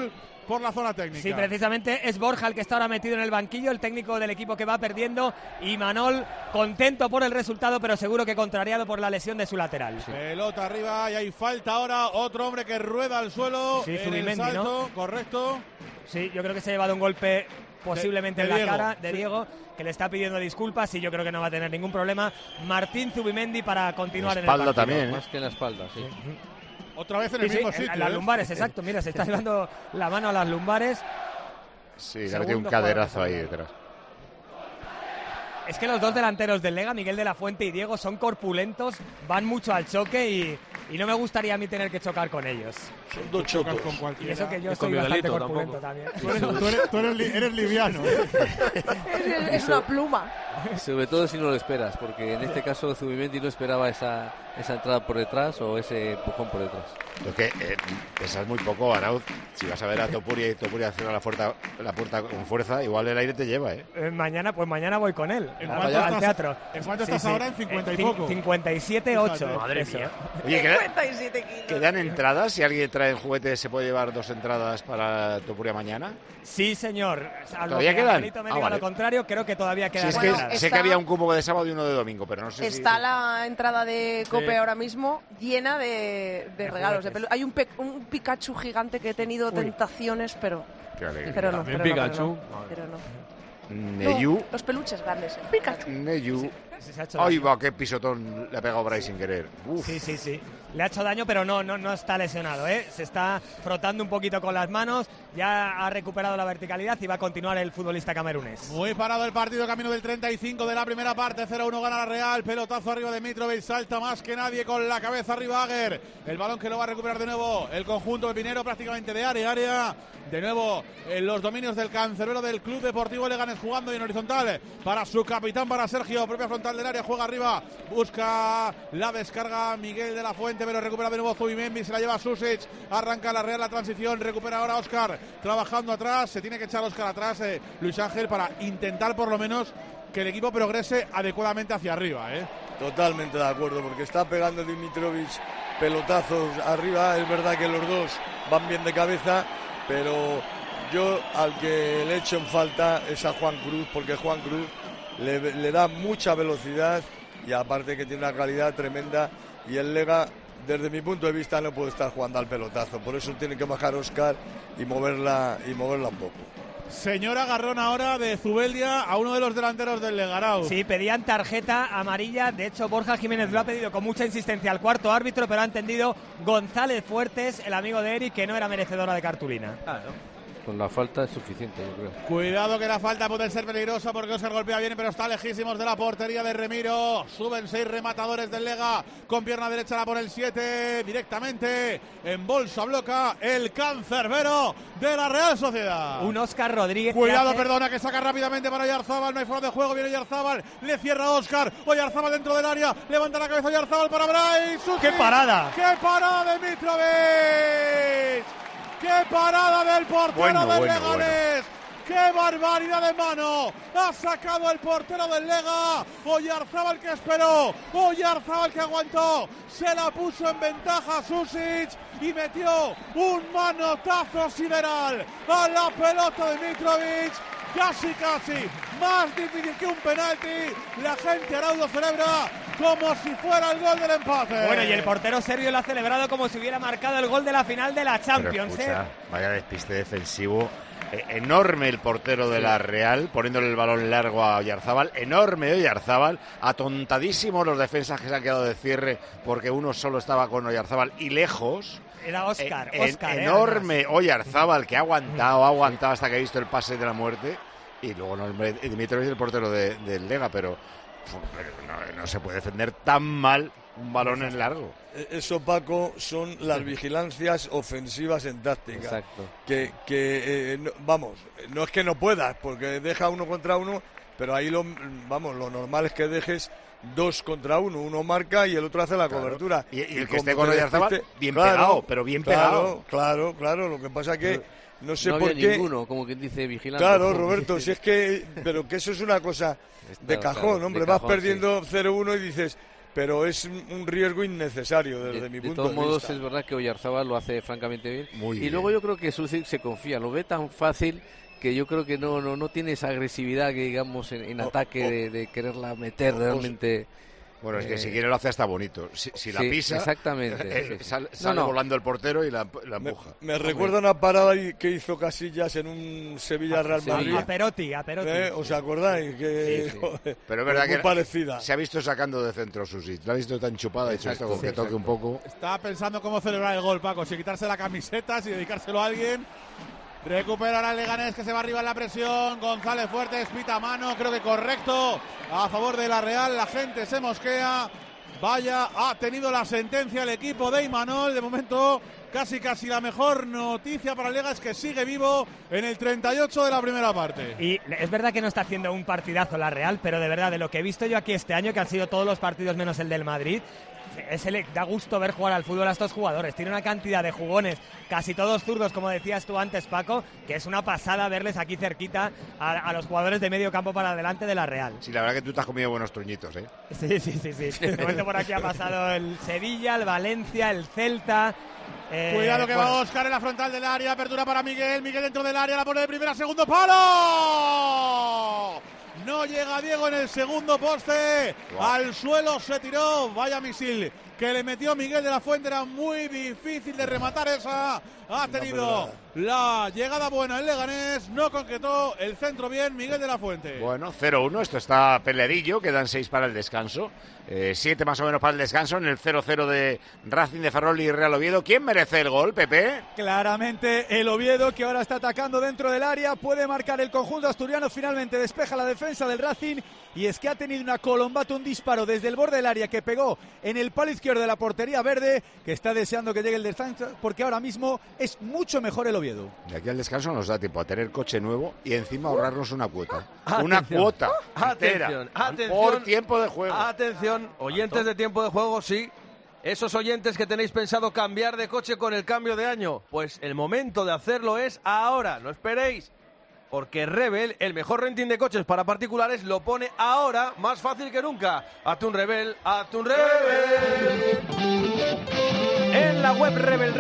por la zona técnica. Sí, precisamente es Borja el que está ahora metido en el banquillo, el técnico del equipo que va perdiendo, y Manol contento por el resultado, pero seguro que contrariado por la lesión de su lateral. Sí. Pelota arriba y hay falta ahora, otro hombre que rueda al suelo, sí, en el salto, ¿no? Correcto. Sí, yo creo que se ha llevado un golpe posiblemente de en la Diego, cara de Diego, que le está pidiendo disculpas, y yo creo que no va a tener ningún problema Martín Zubimendi para continuar en el partido. También, más que en la espalda, sí. Otra vez en el mismo sitio. En las lumbares, exacto. Mira, se está llevando la mano a las lumbares. Sí, le tiene un caderazo ahí detrás. Es que los dos delanteros del Lega, Miguel de la Fuente y Diego, son corpulentos, van mucho al choque y no me gustaría a mí tener que chocar con ellos. Son dos chotos. Y eso que yo soy bastante corpulento también. Tú eres liviano. Es una pluma. Sobre todo si no lo esperas, porque en este caso Zubimendi no esperaba esa entrada por detrás o ese empujón por detrás. Lo que pensás muy poco, Arauz. Si vas a ver a Topuria y Topuria cierra la puerta con fuerza, igual el aire te lleva, ¿eh? Mañana voy con él al teatro. ¿En cuánto estás ahora? En 50 y poco. 57,8. Madre mía. Oye, ¿quedan entradas? Si alguien trae el juguete, ¿se puede llevar 2 entradas para Topuria mañana? Sí, señor. ¿Todavía quedan? Me diga lo contrario, creo que todavía quedan. Sí, es que sé que había un cupo de sábado y uno de domingo, pero no sé si... Está la entrada de Cope ahora mismo llena de regalos. Hay un Pikachu gigante que he tenido tentaciones, pero no. Neyu. No, los peluches grandes. Pikachu. Neyu. Ay, va, qué pisotón le ha pegado Bryce sin querer. Uf. Sí. Le ha hecho daño, pero no está lesionado, ¿eh? Se está frotando un poquito con las manos, ya ha recuperado la verticalidad y va a continuar el futbolista camerunés. Muy parado el partido, camino del 35 de la primera parte, 0-1 gana la Real, pelotazo arriba de Mitrovic, salta más que nadie con la cabeza arriba Aguer, el balón que lo va a recuperar de nuevo el conjunto pepinero prácticamente de área, de nuevo en los dominios del cancerbero del Club Deportivo Leganés, jugando en horizontal para su capitán, para Sergio, propia frontal del área, juega arriba, busca la descarga Miguel de la Fuente, pero recupera de nuevo Zubimendi, se la lleva Susic, arranca la Real la transición, recupera ahora Óscar, trabajando atrás, se tiene que echar Óscar atrás, Luis Ángel, para intentar por lo menos que el equipo progrese adecuadamente hacia arriba, Totalmente de acuerdo, porque está pegando Dimitrovic pelotazos arriba, es verdad que los dos van bien de cabeza, pero yo al que le echo en falta es a Juan Cruz, porque Juan Cruz le da mucha velocidad y aparte que tiene una calidad tremenda, y el Lega, desde mi punto de vista, no puede estar jugando al pelotazo, por eso tiene que bajar Óscar y moverla un poco. Señor agarrón ahora de Zubeldia a uno de los delanteros del Legarao. Sí, pedían tarjeta amarilla, de hecho Borja Jiménez lo ha pedido con mucha insistencia al cuarto árbitro, pero ha entendido González Fuertes, el amigo de Eric, que no era merecedora de cartulina. Con la falta es suficiente, yo creo. Cuidado que la falta puede ser peligrosa porque Óscar golpea bien, pero está lejísimos de la portería de Remiro. Suben 6 rematadores del Lega. Con pierna derecha la pone el 7 directamente. En bolsa bloca el cancerbero de la Real Sociedad. Un Óscar Rodríguez. Cuidado, perdona, que saca rápidamente para Oyarzábal. No hay fuera de juego, viene Oyarzábal. Le cierra Óscar. Oyarzábal dentro del área. Levanta la cabeza Oyarzábal para Bryce. ¡Qué parada! ¡Qué parada de Mitrovic! ¡Qué parada del portero del Leganés! ¡Qué barbaridad de mano! Ha sacado el portero del Lega. Oyarzábal que esperó. Oyarzábal que aguantó. Se la puso en ventaja Susic y metió un manotazo sideral a la pelota de Mitrovic. Casi, más difícil que un penalti. La gente Araudo celebra como si fuera el gol del empate. Bueno, y el portero serbio lo ha celebrado como si hubiera marcado el gol de la final de la Champions. Pero escucha, vaya despiste defensivo. Enorme el portero de la Real, poniéndole el balón largo a Oyarzábal. Enorme Oyarzábal. Atontadísimos los defensas que se han quedado de cierre porque uno solo estaba con Oyarzábal y lejos. Era Óscar. Enorme Oyarzábal que ha aguantado hasta que ha visto el pase de la muerte. Y luego Dimitrovic, el portero del Lega, pero no se puede defender tan mal un balón en largo. Eso, Paco, son las vigilancias ofensivas en táctica. Exacto. No es que no puedas, porque deja 1 contra 1, pero ahí lo normal es que dejes 2 contra 1, uno marca y el otro hace la cobertura. Y el que esté con Oyarzábal, bien pegado, pero bien pegado. Claro, lo que pasa que no sé por había qué. Ninguno, como quien dice, vigilante. Claro, Roberto, si es que. Pero que eso es una cosa de cajón, hombre. Vas perdiendo 0-1 y dices. pero es un riesgo innecesario desde mi punto de vista. De todos modos, es verdad que Oyarzábal lo hace francamente bien. Muy bien. Y luego yo creo que Susic se confía, lo ve tan fácil que yo creo que no tiene esa agresividad que digamos en ataque de quererla meter realmente. Bueno, es que si quiere lo hace hasta bonito. Si la pisa, exactamente, sale volando el portero y la empuja. Me recuerda una parada que hizo Casillas en un Sevilla-Real Madrid. A Perotti. ¿Os acordáis? Sí. Pero es verdad que parecida. Se ha visto sacando de centro Susic. La ha visto tan chupada, ha dicho esto con que toque un poco. Estaba pensando cómo celebrar el gol, Paco. Si quitarse la camiseta, si dedicárselo a alguien. Recupera ahora el Leganés, que se va arriba en la presión. González Fuertes, pita mano, creo que correcto, a favor de la Real. La gente se mosquea. Vaya, ha tenido la sentencia el equipo de Imanol. De momento, casi la mejor noticia para el Lega es que sigue vivo en el 38 de la primera parte. Y es verdad que no está haciendo un partidazo la Real, pero de verdad, de lo que he visto yo aquí este año, que han sido todos los partidos menos el del Madrid, da gusto ver jugar al fútbol a estos jugadores. Tiene una cantidad de jugones, casi todos zurdos, como decías tú antes, Paco, que es una pasada verles aquí cerquita a los jugadores de medio campo para adelante de la Real. Sí, la verdad que tú te has comido buenos truñitos, ¿eh? Sí. De momento por aquí ha pasado el Sevilla, el Valencia, el Celta. Cuidado que va Óscar en la frontal del área, apertura para Miguel dentro del área, la pone de primera, segundo palo. No llega Diego en el segundo poste. Al suelo se tiró. Vaya misil que le metió Miguel de la Fuente. Era muy difícil de rematar esa. Ha tenido la llegada buena el Leganés. No concretó el centro bien Miguel de la Fuente. Bueno, 0-1. Esto está peleadillo. Quedan 6 para el descanso. 7 más o menos para el descanso en el 0-0 de Racing de Ferrol y Real Oviedo. ¿Quién merece el gol, Pepe? Claramente el Oviedo, que ahora está atacando dentro del área. Puede marcar el conjunto asturiano. Finalmente despeja la defensa del Racing. Y es que ha tenido una Colombato, un disparo desde el borde del área que pegó en el palo izquierdo de la portería verde, que está deseando que llegue el descanso, porque ahora mismo es mucho mejor el Oviedo. Y aquí al descanso nos da tiempo a tener coche nuevo y encima ahorrarnos una cuota. Atención. Una cuota Atención. por tiempo de juego. Atención, oyentes de tiempo de juego, sí. Esos oyentes que tenéis pensado cambiar de coche con el cambio de año, pues el momento de hacerlo es ahora, no esperéis. Porque Rebel, el mejor renting de coches para particulares, lo pone ahora más fácil que nunca. Hazte un Rebel, hazte un Rebel. En la web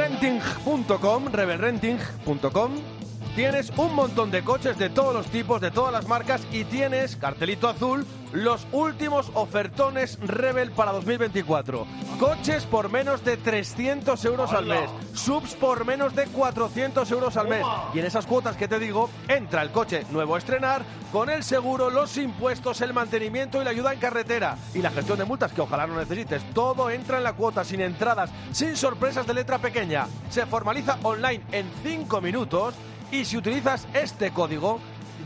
rebelrenting.com, tienes un montón de coches de todos los tipos, de todas las marcas, y tienes, cartelito azul, los últimos ofertones Rebel para 2024. Coches por menos de 300 euros al mes, subs por menos de 400 euros al mes. Y en esas cuotas que te digo, entra el coche nuevo a estrenar, con el seguro, los impuestos, el mantenimiento y la ayuda en carretera. Y la gestión de multas, que ojalá no necesites. Todo entra en la cuota, sin entradas, sin sorpresas de letra pequeña. Se formaliza online en 5 minutos. Y si utilizas este código,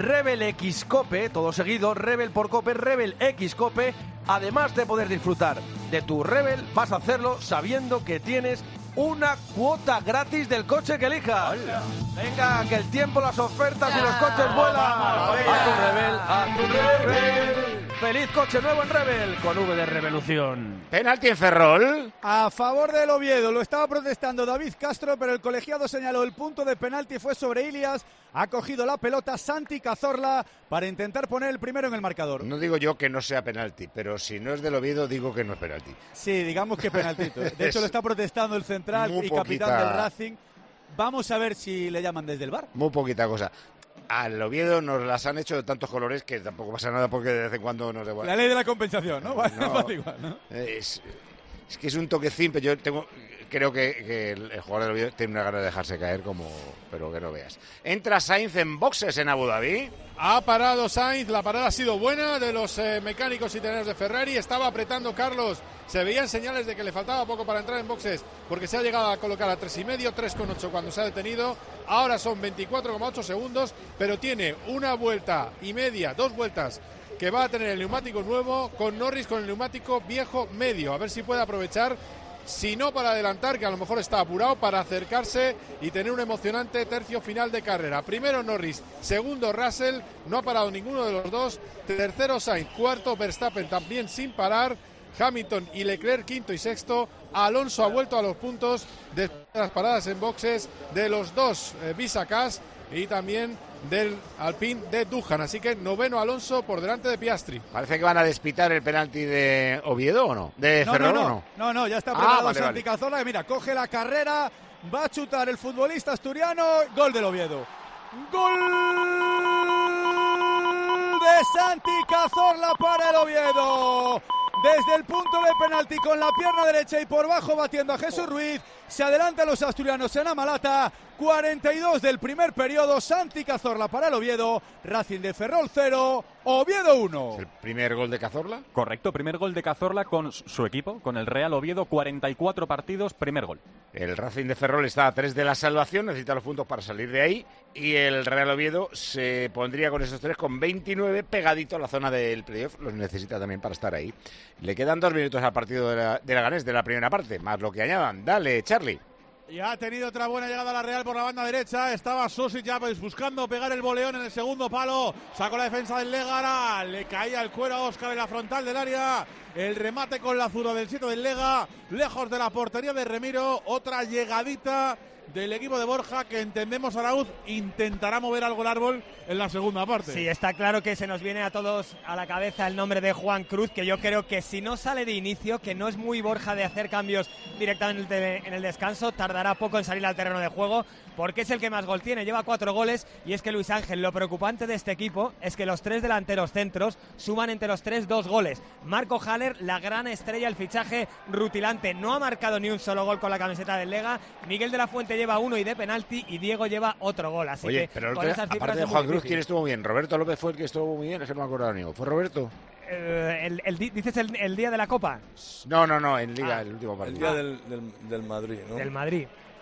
RebelXCope, todo seguido, Rebel por Cope, RebelXCope, además de poder disfrutar de tu Rebel, vas a hacerlo sabiendo que tienes una cuota gratis del coche que elijas. ¡Hola! Venga, que el tiempo, las ofertas y los coches vuelan. ¡A tu Rebel, a tu Rebel! ¡Feliz coche nuevo en Rebel! Con V de Revolución. Penalti en Ferrol. A favor del Oviedo. Lo estaba protestando David Castro, pero el colegiado señaló el punto de penalti fue sobre Ilias. Ha cogido la pelota Santi Cazorla para intentar poner el primero en el marcador. No digo yo que no sea penalti, pero si no es del Oviedo, digo que no es penalti. Sí, digamos que penaltito. De hecho, lo está protestando el central y capitán del Racing. Vamos a ver si le llaman desde el VAR. Muy poquita cosa. Al Oviedo nos las han hecho de tantos colores que tampoco pasa nada porque de vez en cuando nos devuelven. La ley de la compensación, ¿no? No, igual, ¿no? Es que es un toquecín, pero yo creo que el jugador del Oviedo tiene una gana de dejarse caer pero que no veas. Entra Sainz en boxes en Abu Dhabi. Ha parado Sainz, la parada ha sido buena de los mecánicos italianos de Ferrari. Estaba apretando Carlos, se veían señales de que le faltaba poco para entrar en boxes porque se ha llegado a colocar a 3,5, 3,8 cuando se ha detenido. Ahora son 24,8 segundos, pero tiene una vuelta y media, 2 vueltas que va a tener el neumático nuevo, con Norris con el neumático viejo medio. A ver si puede aprovechar, si no para adelantar, que a lo mejor está apurado, para acercarse y tener un emocionante tercio final de carrera. Primero Norris, segundo Russell, no ha parado ninguno de los dos, tercero Sainz, cuarto Verstappen también sin parar, Hamilton y Leclerc quinto y sexto. Alonso ha vuelto a los puntos después de las paradas en boxes de los dos Bisacas, y también del Alpine de Dujan. Así que noveno Alonso por delante de Piastri. Parece que van a despitar el penalti de Oviedo, ¿o no? ¿De Ferrol o no? No, ya está preparado vale, Santi Cazorla. Mira, coge la carrera, va a chutar el futbolista asturiano. Gol del Oviedo. ¡Gol de Santi Cazorla para el Oviedo! Desde el punto de penalti con la pierna derecha y por bajo batiendo a Jesús Ruiz. Se adelantan los asturianos en Amalata. 42 del primer periodo. Santi Cazorla para el Oviedo. Racing de Ferrol 0, Oviedo 1. ¿El primer gol de Cazorla? Correcto, primer gol de Cazorla con su equipo, con el Real Oviedo. 44 partidos, primer gol. El Racing de Ferrol está a 3 de la salvación, necesita los puntos para salir de ahí. Y el Real Oviedo se pondría con esos 3 con 29, pegadito a la zona del playoff. Los necesita también para estar ahí. Le quedan 2 minutos al partido de Leganés de la primera parte, más lo que añadan. Dale, Charlie. Y ha tenido otra buena llegada a la Real por la banda derecha. Estaba Susic ya buscando pegar el boleón en el segundo palo. Sacó la defensa del Lega. Le caía el cuero a Óscar en la frontal del área. El remate con la zurda del 7 del Lega. Lejos de la portería de Remiro. Otra llegadita del equipo de Borja que entendemos Arauz intentará mover algo el árbol en la segunda parte. Sí, está claro que se nos viene a todos a la cabeza el nombre de Juan Cruz, que yo creo que si no sale de inicio, que no es muy Borja de hacer cambios directamente en el descanso, tardará poco en salir al terreno de juego, porque es el que más gol tiene, lleva 4 goles, y es que Luis Ángel, lo preocupante de este equipo es que los 3 delanteros centros suman entre los 3 2 goles. Marco Haller, la gran estrella, el fichaje rutilante, no ha marcado ni un solo gol con la camiseta del Lega. Miguel de la Fuente lleva 1 y de penalti, y Diego lleva otro gol. Así Oye, que pero con esas cifras aparte de es muy Juan Cruz, difícil. ¿quién estuvo bien? Roberto López fue el que estuvo muy bien, es que no me acuerdo ni. ¿Fue Roberto? ¿Dices el día de la Copa? No, en Liga, el último El partido. día del Madrid, ¿no? Del Madrid.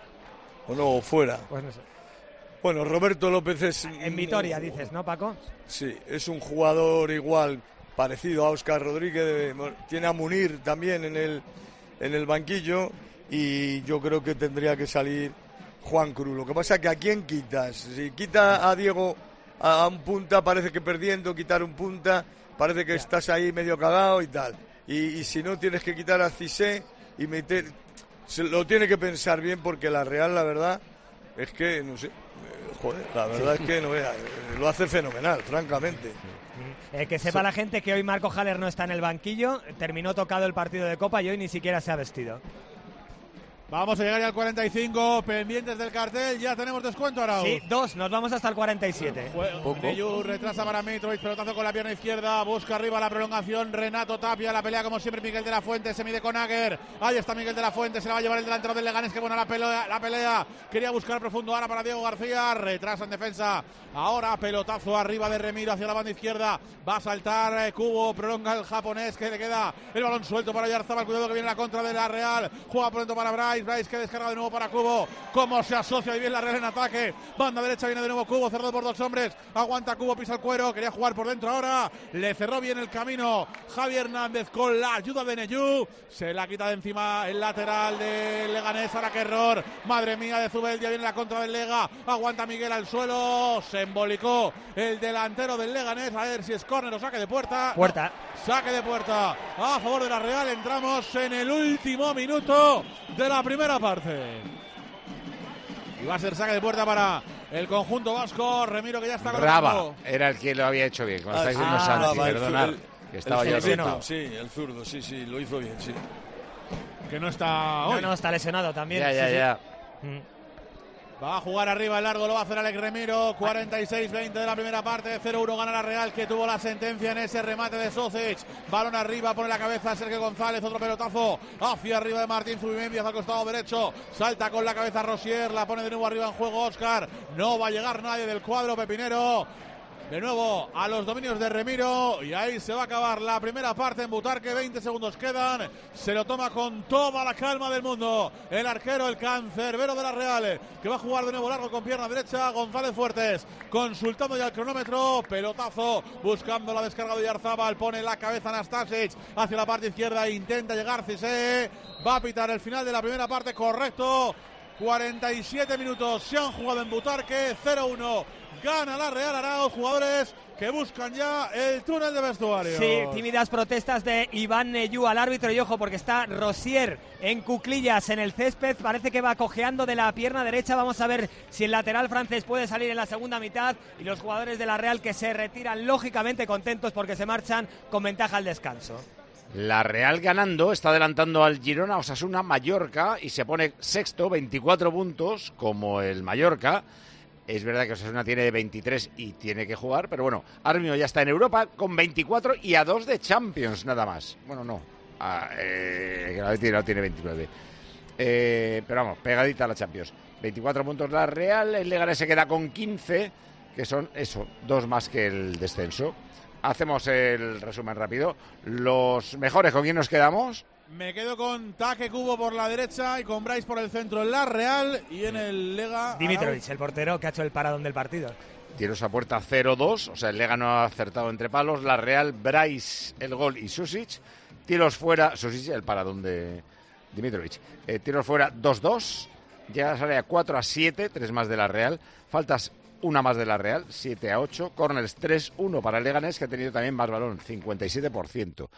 O no, fuera. Pues no sé. Bueno, Roberto López es... En Vitoria, dices, ¿no, Paco? Sí, es un jugador igual, parecido a Óscar Rodríguez. Tiene a Munir también en el banquillo, y yo creo que tendría que salir Juan Cruz. Lo que pasa es que ¿a quién quitas? Si quita a Diego a un punta, parece que perdiendo, quitar un punta, parece que estás ahí medio cagado y tal. Y si no, tienes que quitar a Cissé y meter... Se lo tiene que pensar bien, porque la Real, la verdad, es que, no sé, joder, la verdad es que no vea, lo hace fenomenal, francamente. Que sepa la gente que hoy Marco Haller no está en el banquillo, terminó tocado el partido de Copa y hoy ni siquiera se ha vestido. Vamos a llegar ya al 45, pendientes del cartel, ya tenemos descuento, Arauz. Sí, 2, nos vamos hasta el 47. Neyur retrasa para Mitrovic, pelotazo con la pierna izquierda, busca arriba la prolongación, Renato Tapia, la pelea como siempre Miguel de la Fuente, se mide con Aguer, ahí está Miguel de la Fuente, se la va a llevar el delantero del Leganés, que buena la pelea, quería buscar profundo ahora para Diego García, retrasa en defensa, ahora pelotazo arriba de Remiro hacia la banda izquierda, va a saltar Cubo, prolonga el japonés, que le queda el balón suelto para Oyarzabal, cuidado que viene la contra de la Real, juega pronto para Bryce que descarga de nuevo para Cubo, cómo se asocia y bien la Real en ataque, banda derecha viene de nuevo Cubo, cerrado por 2 hombres, aguanta Cubo, pisa el cuero, quería jugar por dentro ahora, le cerró bien el camino Javi Hernández con la ayuda de Neyú, se la quita de encima el lateral de Leganés, ahora qué error, madre mía de Zubeldia, viene la contra del Lega, aguanta Miguel al suelo, se embolicó el delantero del Leganés, a ver si es córner o saque de puerta. Saque de puerta a favor de la Real, entramos en el último minuto de la primera parte. Y va a ser saque de puerta para el conjunto vasco. Remiro, que ya está Raba era el que lo había hecho bien, como está diciendo Santi, perdonad, que estaba yo zurdo, sí, el zurdo, sí, lo hizo bien, sí. Que no está hoy. No, está lesionado también. Ya. Va a jugar arriba el largo, lo va a hacer Alex Remiro. 46-20 de la primera parte. 0-1 gana la Real, que tuvo la sentencia en ese remate de Sosic. Balón arriba, pone la cabeza a Sergio González. Otro pelotazo hacia arriba de Martín Zubimendi, hacia el costado derecho. Salta con la cabeza Rosier, la pone de nuevo arriba en juego Óscar. No va a llegar nadie del cuadro pepinero. De nuevo a los dominios de Remiro, y ahí se va a acabar la primera parte en Butarque. 20 segundos quedan, se lo toma con toda la calma del mundo el arquero, el cancerbero de la Real, que va a jugar de nuevo largo con pierna derecha. González Fuertes consultando ya el cronómetro, pelotazo buscando la descarga de Oyarzabal, pone la cabeza Anastasic hacia la parte izquierda, intenta llegar Cissé, va a pitar el final de la primera parte, correcto. 47 minutos se han jugado en Butarque, 0-1. Gana la Real Arao, jugadores que buscan ya el túnel de vestuario. Sí, tímidas protestas de Iván Neyú al árbitro y ojo porque está Rosier en cuclillas en el césped, parece que va cojeando de la pierna derecha. Vamos a ver si el lateral francés puede salir en la segunda mitad y los jugadores de la Real que se retiran lógicamente contentos porque se marchan con ventaja al descanso. La Real ganando, está adelantando al Girona, Osasuna, Mallorca y se pone sexto, 24 puntos como el Mallorca. Es verdad que Osasuna tiene 23 y tiene que jugar, pero bueno, ahora mismo ya está en Europa con 24 y a 2 de Champions nada más. Bueno, no, la Betis no tiene 29. Pero vamos, pegadita a la Champions. 24 puntos la Real, el Leganés se queda con 15, que son eso, 2 más que el descenso. Hacemos el resumen rápido. Los mejores, ¿con quién nos quedamos? Me quedo con Take Cubo por la derecha y con Bryce por el centro en la Real y en el Lega... Dimitrovic, el portero que ha hecho el paradón del partido. Tiros a puerta 0-2, o sea, el Lega no ha acertado entre palos. La Real, Bryce, el gol y Susic. Tiros fuera, Susic, el paradón de Dimitrovic. Tiros fuera 2-2. Llega a área 4-7, 3 más de la Real. Faltas una más de la Real, 7-8. Corners 3-1 para el Leganés, que ha tenido también más balón, 57%.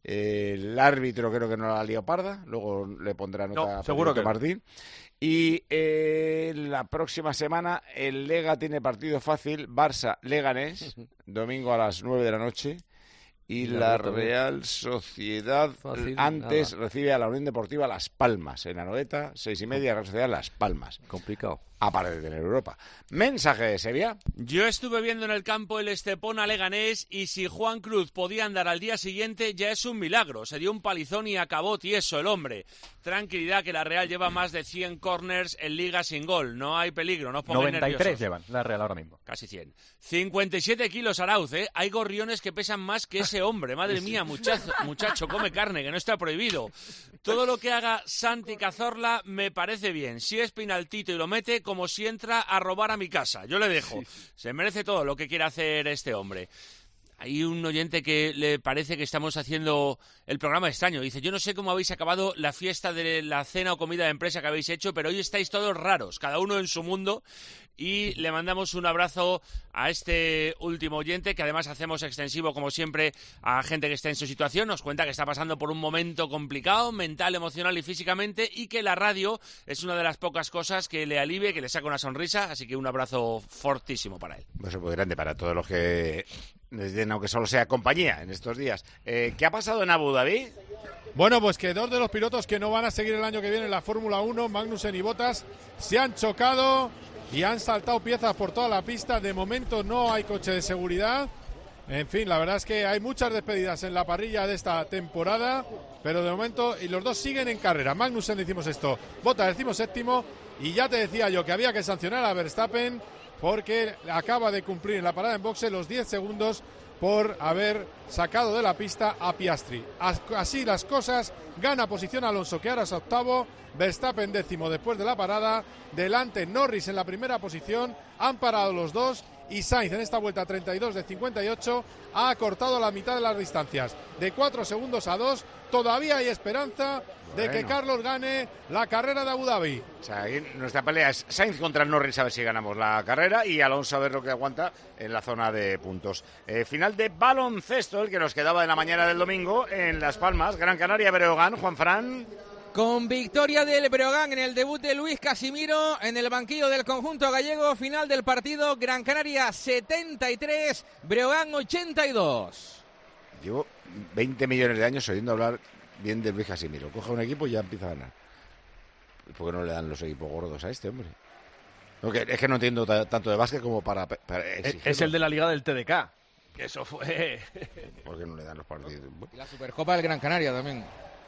El árbitro creo que no la ha liado parda, luego le pondrá nota a seguro que Martín. Y la próxima semana el Lega tiene partido fácil, Barça-Leganés, domingo a las 9 de la noche. Y la Real Sociedad fácil, antes nada. Recibe a la Unión Deportiva Las Palmas, en Anoeta, 6:30, Real Sociedad Las Palmas. Complicado. Aparte de tener Europa. Mensaje de Sevilla. Yo estuve viendo en el campo el Estepona Leganés y si Juan Cruz podía andar al día siguiente ya es un milagro. Se dio un palizón y acabó tieso el hombre. Tranquilidad que la Real lleva más de 100 corners en Liga sin gol. No hay peligro, no os pongáis 93 nerviosos. Llevan la Real ahora mismo. Casi 100. 57 kilos Arauz, ¿eh? Hay gorriones que pesan más que ese hombre. Madre mía, muchacho, come carne, que no está prohibido. Todo lo que haga Santi Cazorla me parece bien. Si es penaltito y lo mete, como si entra a robar a mi casa. Yo le dejo. Se merece todo lo que quiere hacer este hombre. Hay un oyente que le parece que estamos haciendo el programa extraño. Dice, yo no sé cómo habéis acabado la fiesta de la cena o comida de empresa que habéis hecho, pero hoy estáis todos raros, cada uno en su mundo. Y le mandamos un abrazo a este último oyente, que además hacemos extensivo, como siempre, a gente que está en su situación. Nos cuenta que está pasando por un momento complicado, mental, emocional y físicamente, y que la radio es una de las pocas cosas que le alivie, que le saca una sonrisa. Así que un abrazo fortísimo para él. Pues muy grande para todos los que aunque solo sea compañía en estos días. ¿Qué ha pasado en Abu Dhabi? Bueno, pues que 2 de los pilotos que no van a seguir el año que viene en la Fórmula 1, Magnussen y Bottas, se han chocado y han saltado piezas por toda la pista. De momento no hay coche de seguridad. En fin, la verdad es que hay muchas despedidas en la parrilla de esta temporada, pero de momento, y los dos siguen en carrera. Magnussen decimos esto, Bottas decimos séptimo, y ya te decía yo que había que sancionar a Verstappen porque acaba de cumplir en la parada en boxe los 10 segundos por haber sacado de la pista a Piastri. Así las cosas, gana posición Alonso, que ahora es octavo, Verstappen décimo después de la parada, delante Norris en la primera posición, han parado los dos y Sainz en esta vuelta 32 de 58 ha acortado la mitad de las distancias, de 4 segundos a 2, todavía hay esperanza de que Carlos gane la carrera de Abu Dhabi. O sea, aquí nuestra pelea es Sainz contra Norris, a ver si ganamos la carrera, y Alonso a ver lo que aguanta en la zona de puntos. Final de baloncesto, el que nos quedaba de la mañana del domingo en Las Palmas, Gran Canaria, Breogán, Juanfran. Con victoria del Breogán en el debut de Luis Casimiro en el banquillo del conjunto gallego. Final del partido, Gran Canaria 73, Breogán 82. Llevo 20 millones de años oyendo hablar bien de Luis Casimiro. Coge un equipo y ya empieza a ganar. ¿Por qué no le dan los equipos gordos a este hombre? Es que no entiendo tanto de básquet como para es el de la Liga del TDK. Que eso fue... ¿Por qué no le dan los partidos? Y la Supercopa del Gran Canaria también.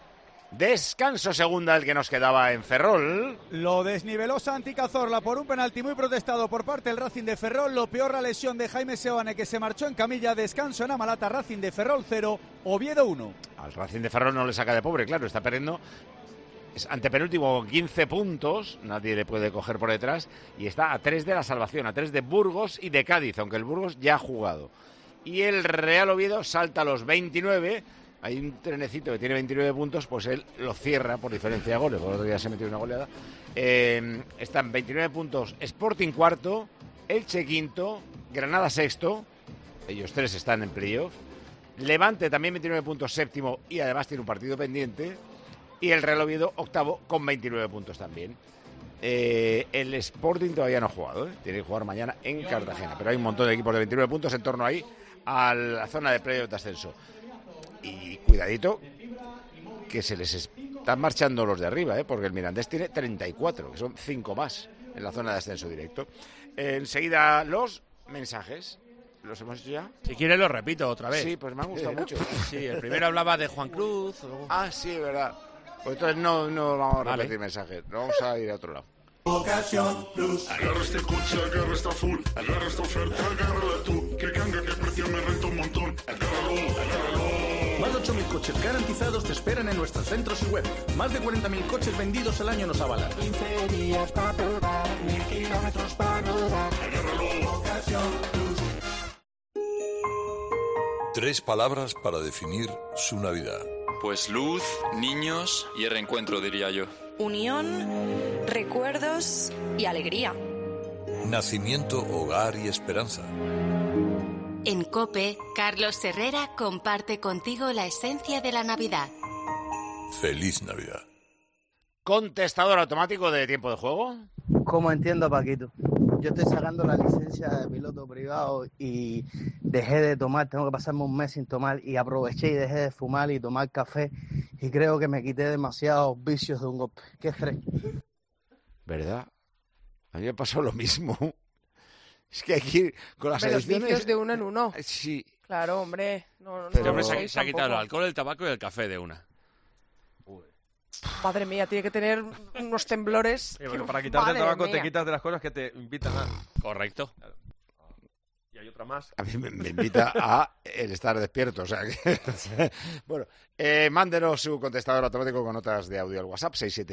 Descanso segunda, el que nos quedaba en Ferrol. Lo desniveló Santi Cazorla por un penalti muy protestado por parte del Racing de Ferrol. Lo peor, la lesión de Jaime Seoane, que se marchó en camilla. Descanso en Amalata, Racing de Ferrol 0, Oviedo 1. Al Racing de Ferrol no le saca de pobre, claro, está perdiendo. Es antepenúltimo con 15 puntos, nadie le puede coger por detrás, y está a 3 de la salvación, a 3 de Burgos y de Cádiz, aunque el Burgos ya ha jugado. Y el Real Oviedo salta a los 29, hay un trenecito que tiene 29 puntos, pues él lo cierra por diferencia de goles, por el otro día se metió una goleada. Están 29 puntos Sporting cuarto, Elche quinto, Granada sexto, ellos tres están en playoff, Levante también 29 puntos séptimo y además tiene un partido pendiente, y el Real Oviedo octavo con 29 puntos también. El Sporting todavía no ha jugado, tiene que jugar mañana en Cartagena, pero hay un montón de equipos de 29 puntos en torno ahí a la zona de playoff de ascenso. Y cuidadito, que se les están marchando los de arriba, porque el Mirandés tiene 34, que son 5 más en la zona de ascenso directo. Enseguida los mensajes. ¿Los hemos hecho ya? Si quieres lo repito otra vez. Sí, pues me ha gustado mucho. Sí, el primero hablaba de Juan Cruz. Ah, sí, verdad. Pues entonces no vamos a repetir mensajes, vamos a ir a otro lado. Ocasión Plus. Agarra este coche, agarra esta full, agarra esta oferta, agárrala tú. Que canga, que precio me renta un montón. Agárralo. Más de 8.000 coches garantizados te esperan en nuestros centros y web. Más de 40.000 coches vendidos al año nos avalan. 15 días para probar, 1000 kilómetros para rodar. Agárralo. Ocasión Plus. 3 palabras para definir su Navidad. Pues luz, niños y el reencuentro, diría yo. Unión, recuerdos y alegría. Nacimiento, hogar y esperanza. En COPE, Carlos Herrera comparte contigo la esencia de la Navidad. Feliz Navidad. ¿Contestador automático de tiempo de juego? ¿Cómo entiendo, Paquito? Yo estoy sacando la licencia de piloto privado y dejé de tomar, tengo que pasarme un mes sin tomar y aproveché y dejé de fumar y tomar café y creo que me quité demasiados vicios de un golpe. ¿Qué crees? ¿Verdad? A mí me pasó lo mismo. Es que aquí con las adicciones... Los vicios de uno en uno. Sí. Claro, hombre. No, pero hombre, se ha quitado el alcohol, el tabaco y el café de una. Madre mía, tiene que tener unos temblores. Bueno, para quitarte el tabaco te quitas de las cosas que te invitan a... Correcto. Claro. Y hay otra más. A mí me invita a el estar despierto, o sea que... Bueno, mándenos su contestador automático con notas de audio al WhatsApp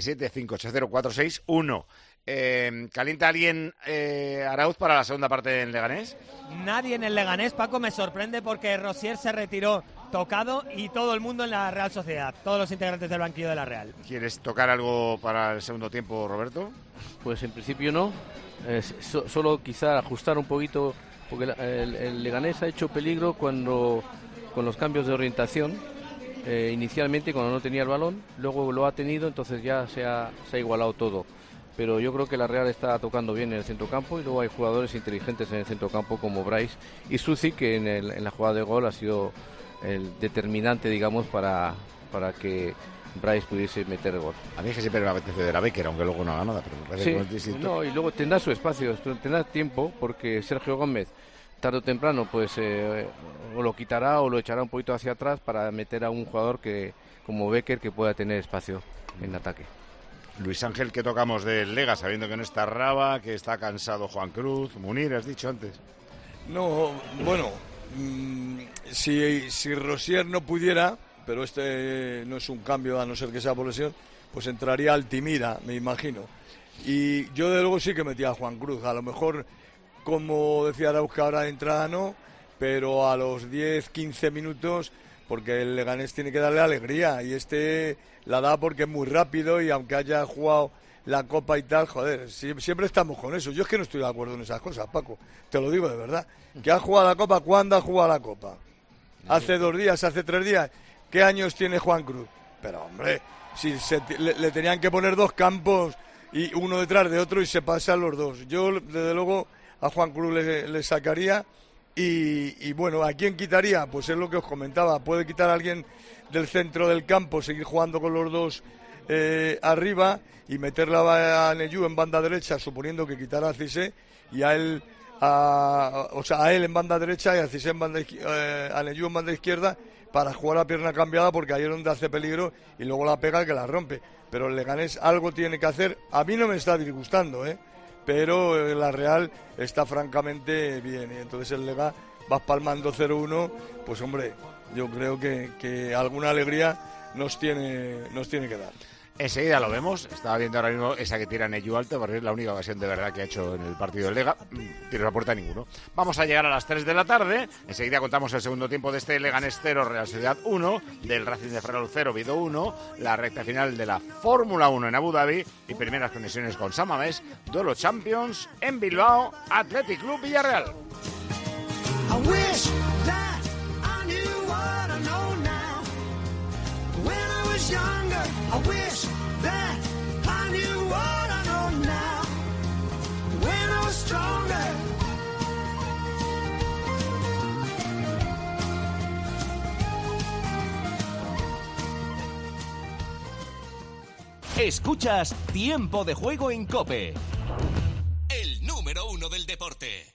677-580-461. ¿Calienta alguien Arauz para la segunda parte en Leganés? Nadie en el Leganés, Paco, me sorprende porque Rosier se retiró tocado y todo el mundo en la Real Sociedad, todos los integrantes del banquillo de la Real. ¿Quieres tocar algo para el segundo tiempo, Roberto? Pues en principio no, solo quizá ajustar un poquito, porque el Leganés ha hecho peligro cuando con los cambios de orientación, inicialmente cuando no tenía el balón, luego lo ha tenido, entonces ya se ha igualado todo. Pero yo creo que la Real está tocando bien en el centrocampo y luego hay jugadores inteligentes en el centrocampo como Bryce y Susi, que en la jugada de gol ha sido el determinante, digamos, para que Bryce pudiese meter gol. A mí es que siempre me apetece ver a Becker, aunque luego no haga nada, pero me parece que es distinto. No, y luego tendrá su espacio, tendrá tiempo, porque Sergio Gómez, tarde o temprano, pues o lo quitará o lo echará un poquito hacia atrás para meter a un jugador que como Becker que pueda tener espacio en ataque. Luis Ángel, ¿qué tocamos del Lega, sabiendo que no está Raba, que está cansado Juan Cruz, Munir, has dicho antes? No, bueno, si Rosier no pudiera, pero este no es un cambio a no ser que sea por lesión, pues entraría Altimira, me imagino. Y yo de luego sí que metía a Juan Cruz, a lo mejor, como decía Arauz, que ahora de entrada no, pero a los 10-15 minutos, porque el Leganés tiene que darle alegría y este la da porque es muy rápido y aunque haya jugado la Copa y tal, joder, siempre estamos con eso. Yo es que no estoy de acuerdo en esas cosas, Paco, te lo digo de verdad. ¿Que ha jugado la Copa? ¿Cuándo ha jugado la Copa? ¿Hace 2 días? ¿Hace 3 días? ¿Qué años tiene Juan Cruz? Pero hombre, si le tenían que poner 2 campos y uno detrás de otro y se pasan los dos. Yo desde luego a Juan Cruz le sacaría. Y bueno, ¿a quién quitaría? Pues es lo que os comentaba, puede quitar a alguien del centro del campo, seguir jugando con los dos arriba y meterla a Neyú en banda derecha, suponiendo que quitara a Cissé y a él en banda derecha y a Cissé a Neyú en banda izquierda para jugar a pierna cambiada, porque ahí es donde hace peligro y luego la pega que la rompe. Pero el Leganés algo tiene que hacer. A mí no me está disgustando, pero la Real está francamente bien y entonces el Lega va palmando 0-1, pues hombre, yo creo que alguna alegría nos tiene que dar. Enseguida lo vemos. Estaba viendo ahora mismo esa que tira Neyu alto, porque es la única ocasión de verdad que ha hecho en el partido de Lega. Tiro la puerta ninguno. Vamos a llegar a las 3 de la tarde. Enseguida contamos el segundo tiempo de este Leganés 0, Real Sociedad 1, del Racing de Ferrol 0, Vido 1, la recta final de la Fórmula 1 en Abu Dhabi y primeras conexiones con San Mamés, duelo Champions en Bilbao, Athletic Club Villarreal. Escuchas Tiempo de Juego en COPE. El número 1 del deporte.